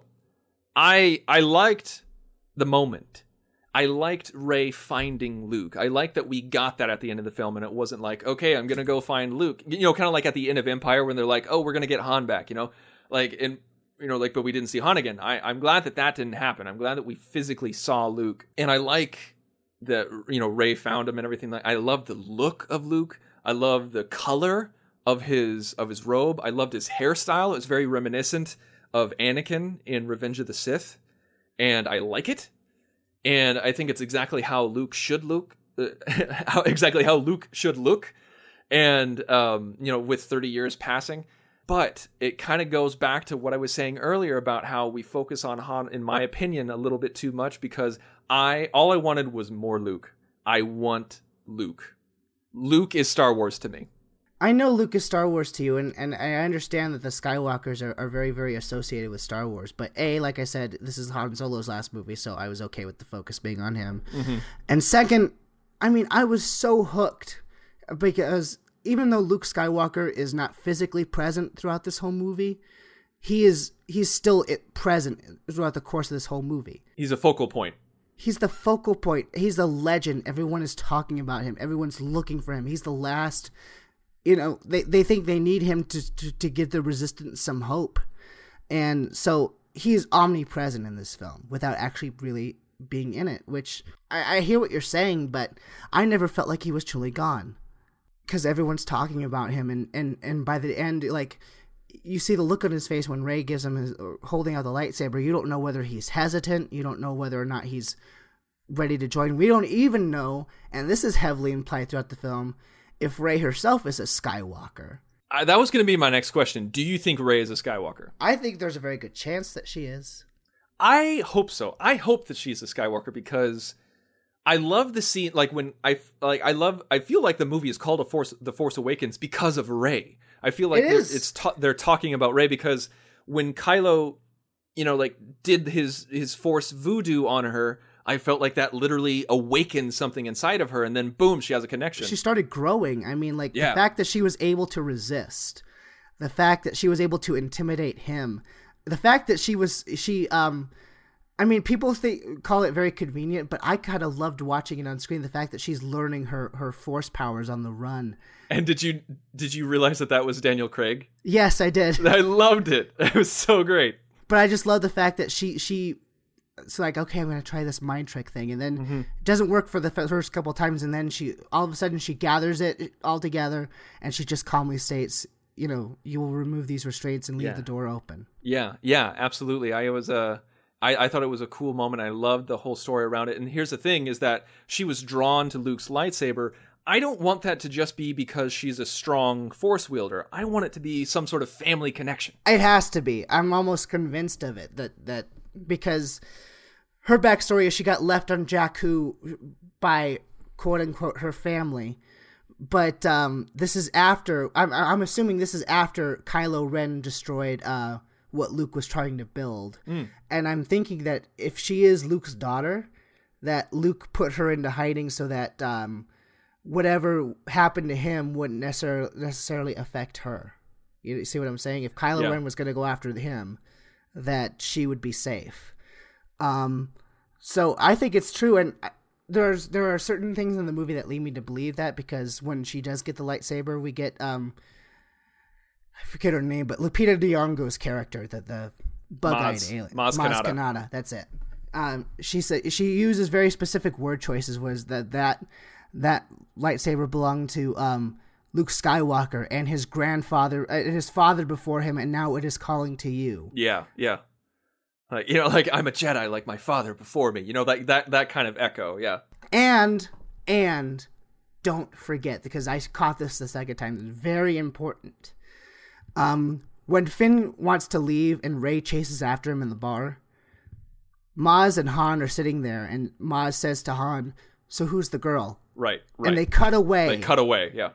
I I liked the moment. I liked Rey finding Luke. I liked that we got that at the end of the film, and it wasn't like, okay, I'm gonna go find Luke. You know, kind of like at the end of Empire when they're like, oh, we're gonna get Han back. You know, like in. You know, like, but we didn't see Han again. I, I'm glad that that didn't happen. I'm glad that we physically saw Luke. And I like that, you know, Rey found him and everything. I love the look of Luke. I love the color of his of his robe. I loved his hairstyle. It was very reminiscent of Anakin in Revenge of the Sith. And I like it. And I think it's exactly how Luke should look. Uh, how, exactly how Luke should look. And, um, you know, with thirty years passing. But it kind of goes back to what I was saying earlier about how we focus on Han, in my opinion, a little bit too much, because I all I wanted was more Luke. I want Luke. Luke is Star Wars to me. I know Luke is Star Wars to you, and, and I understand that the Skywalkers are, are very, very associated with Star Wars. But A, like I said, this is Han Solo's last movie, so I was okay with the focus being on him. Mm-hmm. And second, I mean, I was so hooked because even though Luke Skywalker is not physically present throughout this whole movie, he is he's still it present throughout the course of this whole movie. He's a focal point. He's the focal point. He's the legend. Everyone is talking about him. Everyone's looking for him. He's the last, you know, they, they think they need him to, to, to give the resistance some hope. And so he is omnipresent in this film without actually really being in it, which I, I hear what you're saying, but I never felt like he was truly gone. Because everyone's talking about him, and, and, and by the end, like, you see the look on his face when Rey gives him his, holding out the lightsaber. You don't know whether he's hesitant. You don't know whether or not he's ready to join. We don't even know, and this is heavily implied throughout the film, if Rey herself is a Skywalker. I, that was going to be my next question. Do you think Rey is a Skywalker? I think there's a very good chance that she is. I hope so. I hope that she's a Skywalker, because I love the scene, like when I like I love I feel like the movie is called a Force The Force Awakens because of Rey. I feel like it they're, is. it's ta- they're talking about Rey, because when Kylo, you know, like did his his Force voodoo on her, I felt like that literally awakened something inside of her, and then boom, she has a connection. She started growing. I mean, like, yeah. the fact that she was able to resist, the fact that she was able to intimidate him, the fact that she was she um I mean, people think, call it very convenient, but I kind of loved watching it on screen. The fact that she's learning her, her force powers on the run. And did you did you realize that that was Daniel Craig? Yes, I did. I loved it. It was so great. But I just love the fact that she she it's like, okay, I'm going to try this mind trick thing, and then mm-hmm. it doesn't work for the first couple of times, and then she all of a sudden she gathers it all together, and she just calmly states, you know, you will remove these restraints and leave yeah. the door open. Yeah, yeah, absolutely. I was uh I, I thought it was a cool moment. I loved the whole story around it. And here's the thing is that she was drawn to Luke's lightsaber. I don't want that to just be because she's a strong Force wielder. I want it to be some sort of family connection. It has to be. I'm almost convinced of it. That, that because her backstory is she got left on Jakku by quote-unquote her family. But um, this is after... I'm, I'm assuming this is after Kylo Ren destroyed... Uh, what Luke was trying to build. Mm. And I'm thinking that if she is Luke's daughter, that Luke put her into hiding so that um, whatever happened to him wouldn't necessarily necessarily affect her. You see what I'm saying? If Kylo yeah. Ren was going to go after him, that she would be safe. Um, so I think it's true. And there's there are certain things in the movie that lead me to believe that, because when she does get the lightsaber, we get... Um, I forget her name, but Lupita Nyong'o's character, the the bug-eyed Maz, alien, Maz Maz Kanata. Kanata. That's it. Um, she said she uses very specific word choices. Was that that that lightsaber belonged to um, Luke Skywalker and his grandfather, uh, and his father before him, and now it is calling to you. Yeah, yeah. Like, you know, like I'm a Jedi, like my father before me. You know, that that that kind of echo. Yeah. And and don't forget, because I caught this the second time. It's very important. Um, when Finn wants to leave and Rey chases after him in the bar, Maz and Han are sitting there, and Maz says to Han, "So who's the girl?" Right, right. And they cut away. They cut away, yeah.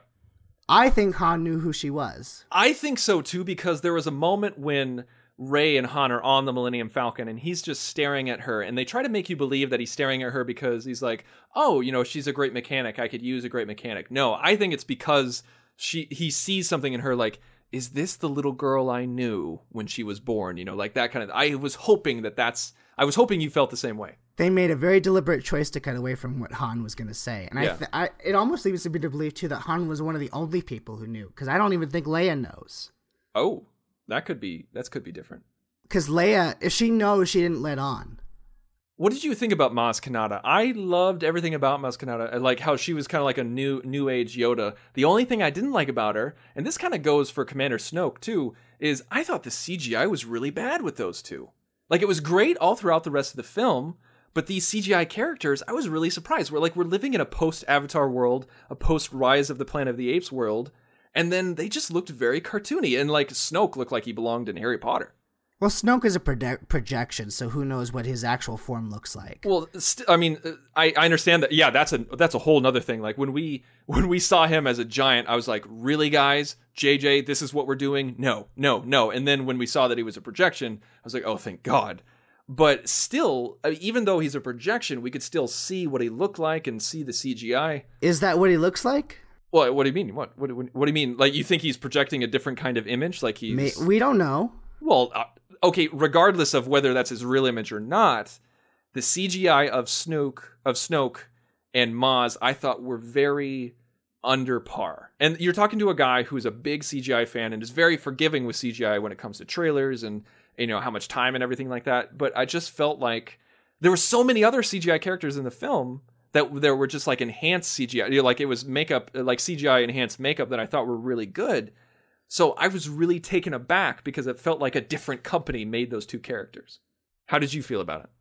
I think Han knew who she was. I think so too, because there was a moment when Rey and Han are on the Millennium Falcon, and he's just staring at her, and they try to make you believe that he's staring at her because he's like, "Oh, you know, she's a great mechanic. I could use a great mechanic." No, I think it's because she he sees something in her, like, is this the little girl I knew when she was born? You know, like that kind of... I was hoping that that's... I was hoping you felt the same way. They made a very deliberate choice to cut away from what Han was going to say. And yeah. I, th- I, it almost leads me to believe, too, that Han was one of the only people who knew. Because I don't even think Leia knows. Oh, that could be... That could be different. Because Leia, if she knows, she didn't let on. What did you think about Maz Kanata? I loved everything about Maz Kanata, like how she was kind of like a new new age Yoda. The only thing I didn't like about her, and this kind of goes for Commander Snoke too, is I thought the C G I was really bad with those two. Like, it was great all throughout the rest of the film, but these C G I characters, I was really surprised. We're like, we're living in a post-Avatar world, a post-Rise of the Planet of the Apes world, and then they just looked very cartoony, and like Snoke looked like he belonged in Harry Potter. Well, Snoke is a proje- projection, so who knows what his actual form looks like? Well, st- I mean, I, I understand that. Yeah, that's a that's a whole nother thing. Like when we when we saw him as a giant, I was like, really, guys, J J, this is what we're doing? No, no, no. And then when we saw that he was a projection, I was like, oh, thank God. But still, even though he's a projection, we could still see what he looked like and see the C G I. Is that what he looks like? Well, what do you mean? What what what do you mean? Like, you think he's projecting a different kind of image? Like he's May- we don't know. Well. Uh, Okay, regardless of whether that's his real image or not, the C G I of Snoke, of Snoke and Maz, I thought were very under par. And you're talking to a guy who's a big C G I fan and is very forgiving with C G I when it comes to trailers and, you know, how much time and everything like that. But I just felt like there were so many other C G I characters in the film that there were just like enhanced C G I, you know, like it was makeup, like C G I enhanced makeup that I thought were really good. So I was really taken aback because it felt like a different company made those two characters. How did you feel about it?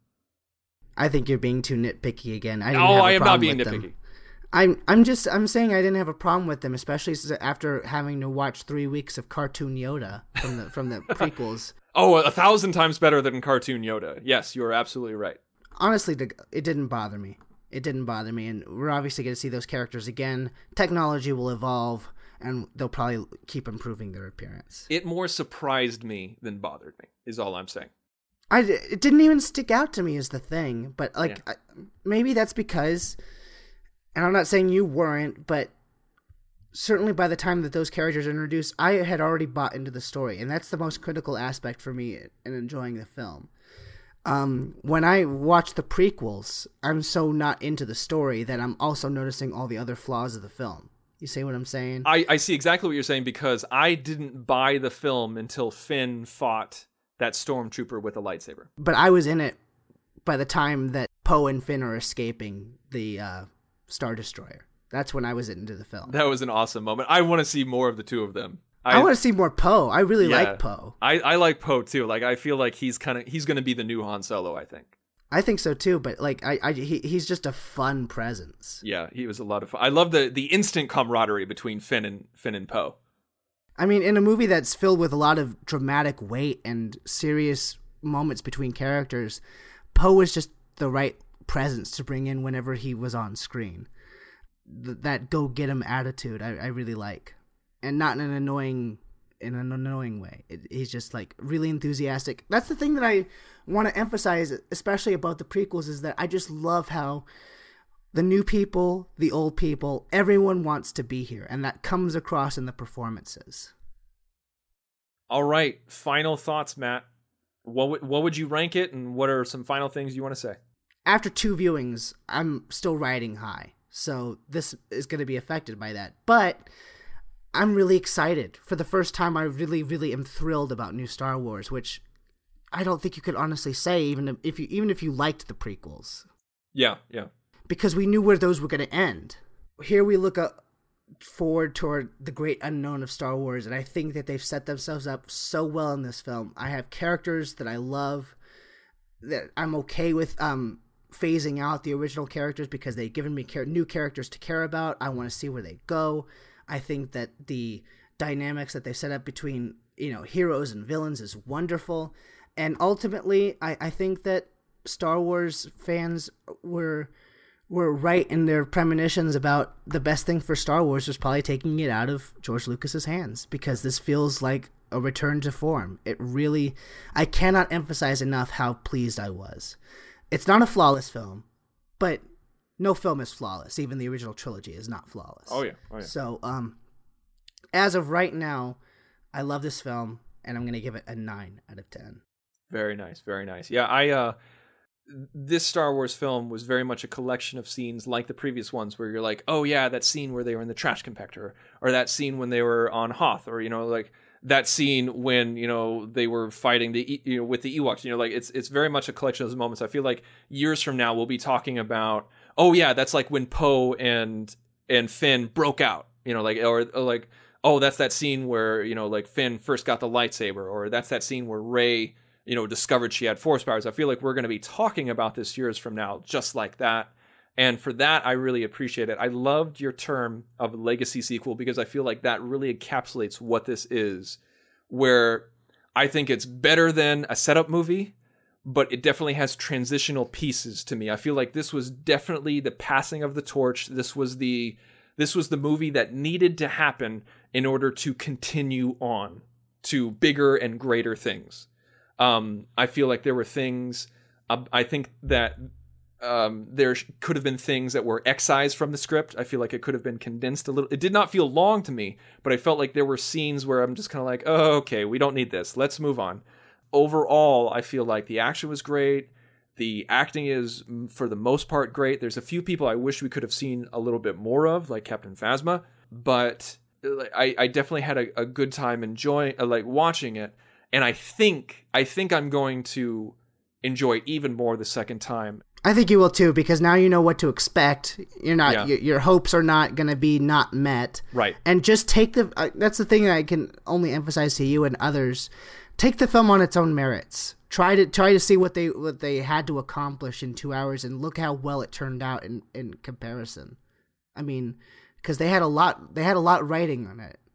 I think you're being too nitpicky again. I didn't oh, have a I am not problem being with nitpicky. Them. I'm I'm just I'm saying I didn't have a problem with them, especially after having to watch three weeks of cartoon Yoda from the from the prequels. Oh, a thousand times better than cartoon Yoda. Yes, you are absolutely right. Honestly, it didn't bother me. It didn't bother me, and we're obviously going to see those characters again. Technology will evolve, and they'll probably keep improving their appearance. It more surprised me than bothered me, is all I'm saying. I, it didn't even stick out to me as the thing, but like Yeah. I, maybe that's because, and I'm not saying you weren't, but certainly by the time that those characters are introduced, I had already bought into the story, and that's the most critical aspect for me in enjoying the film. Um, when I watch the prequels, I'm so not into the story that I'm also noticing all the other flaws of the film. You see what I'm saying? I, I see exactly what you're saying because I didn't buy the film until Finn fought that stormtrooper with a lightsaber. But I was in it by the time that Poe and Finn are escaping the uh, Star Destroyer. That's when I was into the film. That was an awesome moment. I want to see more of the two of them. I, I want to see more Poe. I really yeah, like Poe. I, I like Poe too. Like I feel like he's kind of he's going to be the new Han Solo, I think. I think so too, but like I, I he, he's just a fun presence. Yeah, he was a lot of fun. I love the the instant camaraderie between Finn and Finn and Poe. I mean, in a movie that's filled with a lot of dramatic weight and serious moments between characters, Poe was just the right presence to bring in whenever he was on screen. Th- that go get him attitude, I, I really like, and not in an annoying in an annoying way. It, he's just like really enthusiastic. That's the thing that I want to emphasize, especially about the prequels, is that I just love how the new people, the old people, everyone wants to be here, and that comes across in the performances. All right, final thoughts, Matt. What w- what would you rank it, and what are some final things you want to say? After two viewings, I'm still riding high, so this is going to be affected by that. But I'm really excited. For the first time, I really, really am thrilled about new Star Wars, which I don't think you could honestly say, even if you even if you liked the prequels. Yeah, yeah. Because we knew where those were going to end. Here we look up forward toward the great unknown of Star Wars, and I think that they've set themselves up so well in this film. I have characters that I love, that I'm okay with um, phasing out the original characters because they've given me char- new characters to care about. I want to see where they go. I think that the dynamics that they set up between, you know, heroes and villains is wonderful. And ultimately, I, I think that Star Wars fans were were right in their premonitions about the best thing for Star Wars was probably taking it out of George Lucas's hands, because this feels like a return to form. It really, I cannot emphasize enough how pleased I was. It's not a flawless film, but no film is flawless. Even the original trilogy is not flawless. Oh yeah, oh yeah. So, um, as of right now, I love this film, and I'm going to give it a nine out of ten. Very nice, very nice. Yeah, I, uh, this Star Wars film was very much a collection of scenes like the previous ones where you're like, oh yeah, that scene where they were in the trash compactor, or that scene when they were on Hoth, or, you know, like that scene when, you know, they were fighting the, you know, with the Ewoks, you know, like it's, it's very much a collection of those moments. I feel like years from now, we'll be talking about, oh yeah, that's like when Poe and, and Finn broke out, you know, like, or, or like, oh, that's that scene where, you know, like Finn first got the lightsaber, or that's that scene where Rey, you know, discovered she had force powers. I feel like we're going to be talking about this years from now, just like that. And for that, I really appreciate it. I loved your term of legacy sequel, because I feel like that really encapsulates what this is, where I think it's better than a setup movie, but it definitely has transitional pieces to me. I feel like this was definitely the passing of the torch. This was the, this was the movie that needed to happen in order to continue on to bigger and greater things. Um, I feel like there were things, uh, I think that um, there sh- could have been things that were excised from the script. I feel like it could have been condensed a little. It did not feel long to me, but I felt like there were scenes where I'm just kind of like, oh, okay, we don't need this. Let's move on. Overall, I feel like the action was great. The acting is, for the most part, great. There's a few people I wish we could have seen a little bit more of, like Captain Phasma, but I, I definitely had a, a good time enjoying, uh, like watching it. And I think I think I'm going to enjoy it even more the second time. I think you will too, because now you know what to expect. You're not Yeah. your, your hopes are not going to be not met. Right. And just take the. Uh, that's the thing that I can only emphasize to you and others. Take the film on its own merits. Try to try to see what they what they had to accomplish in two hours, and look how well it turned out in, in comparison. I mean, because they had a lot. They had a lot writing on it.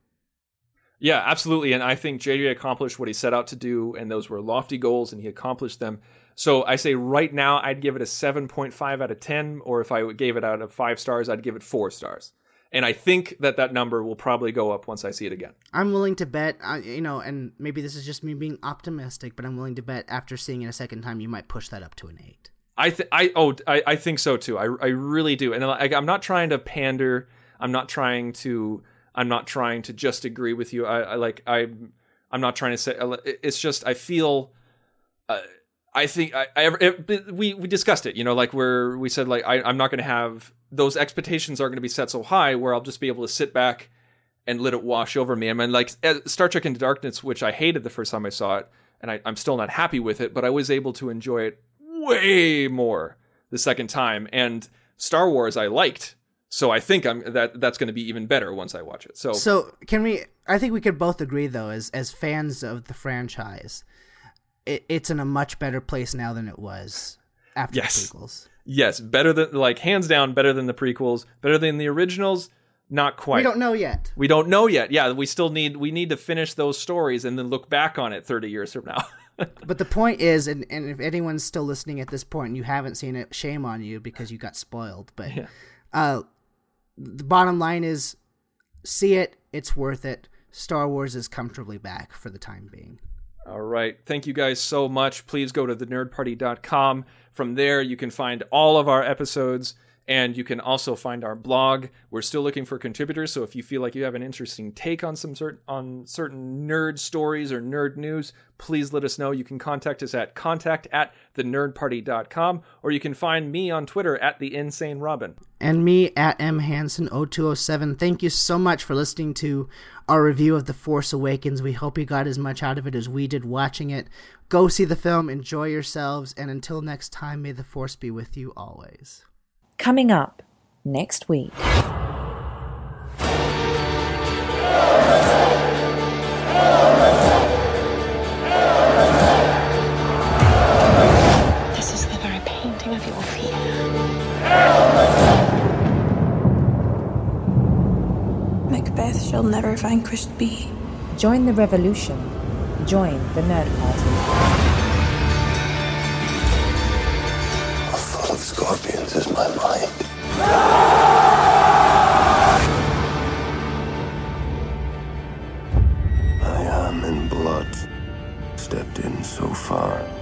Yeah, absolutely. And I think J J accomplished what he set out to do, and those were lofty goals, and he accomplished them. So I say right now, I'd give it a seven point five out of ten, or if I gave it out of five stars, I'd give it four stars. And I think that that number will probably go up once I see it again. I'm willing to bet, uh, you know, and maybe this is just me being optimistic, but I'm willing to bet after seeing it a second time, you might push that up to an eight. I th- I oh I, I think so too. I I really do. And I, I'm not trying to pander. I'm not trying to. I'm not trying to just agree with you. I, I like I I'm not trying to say. It's just I feel. Uh, I think I, I it, we we discussed it. You know, like where we said like I, I'm not going to have those expectations are going to be set so high where I'll just be able to sit back and let it wash over me. I mean, like Star Trek Into Darkness, which I hated the first time I saw it, and I, I'm still not happy with it, but I was able to enjoy it way more the second time. And Star Wars I liked. So I think I'm that that's going to be even better once I watch it. So So can we? I think we could both agree, though, as as fans of the franchise, it, it's in a much better place now than it was after Yes. the prequels. yes, better than like hands down better than the prequels, better than the originals. Not quite. We don't know yet. We don't know yet. Yeah, we still need we need to finish those stories and then look back on it thirty years from now. But the point is, and, and if anyone's still listening at this point and you haven't seen it, shame on you because you got spoiled. But Yeah. uh, the bottom line is, see it. It's worth it. Star Wars is comfortably back for the time being. All right. Thank you guys so much. Please go to the nerd party dot com. From there, you can find all of our episodes, and you can also find our blog. We're still looking for contributors, so if you feel like you have an interesting take on some certain on certain nerd stories or nerd news, please let us know. You can contact us at contact at the nerd party dot com, or you can find me on Twitter at the Insane Robin. And me at M Hansen oh two oh seven. Thank you so much for listening to our review of The Force Awakens. We hope you got as much out of it as we did watching it. Go see the film, enjoy yourselves, and until next time, may the Force be with you always. Coming up next week. This is the very painting of your fear. Macbeth shall never vanquished be. Join the revolution. Join the Nerd Party. Full of scorpions is my mind. I am in blood, stepped in so far.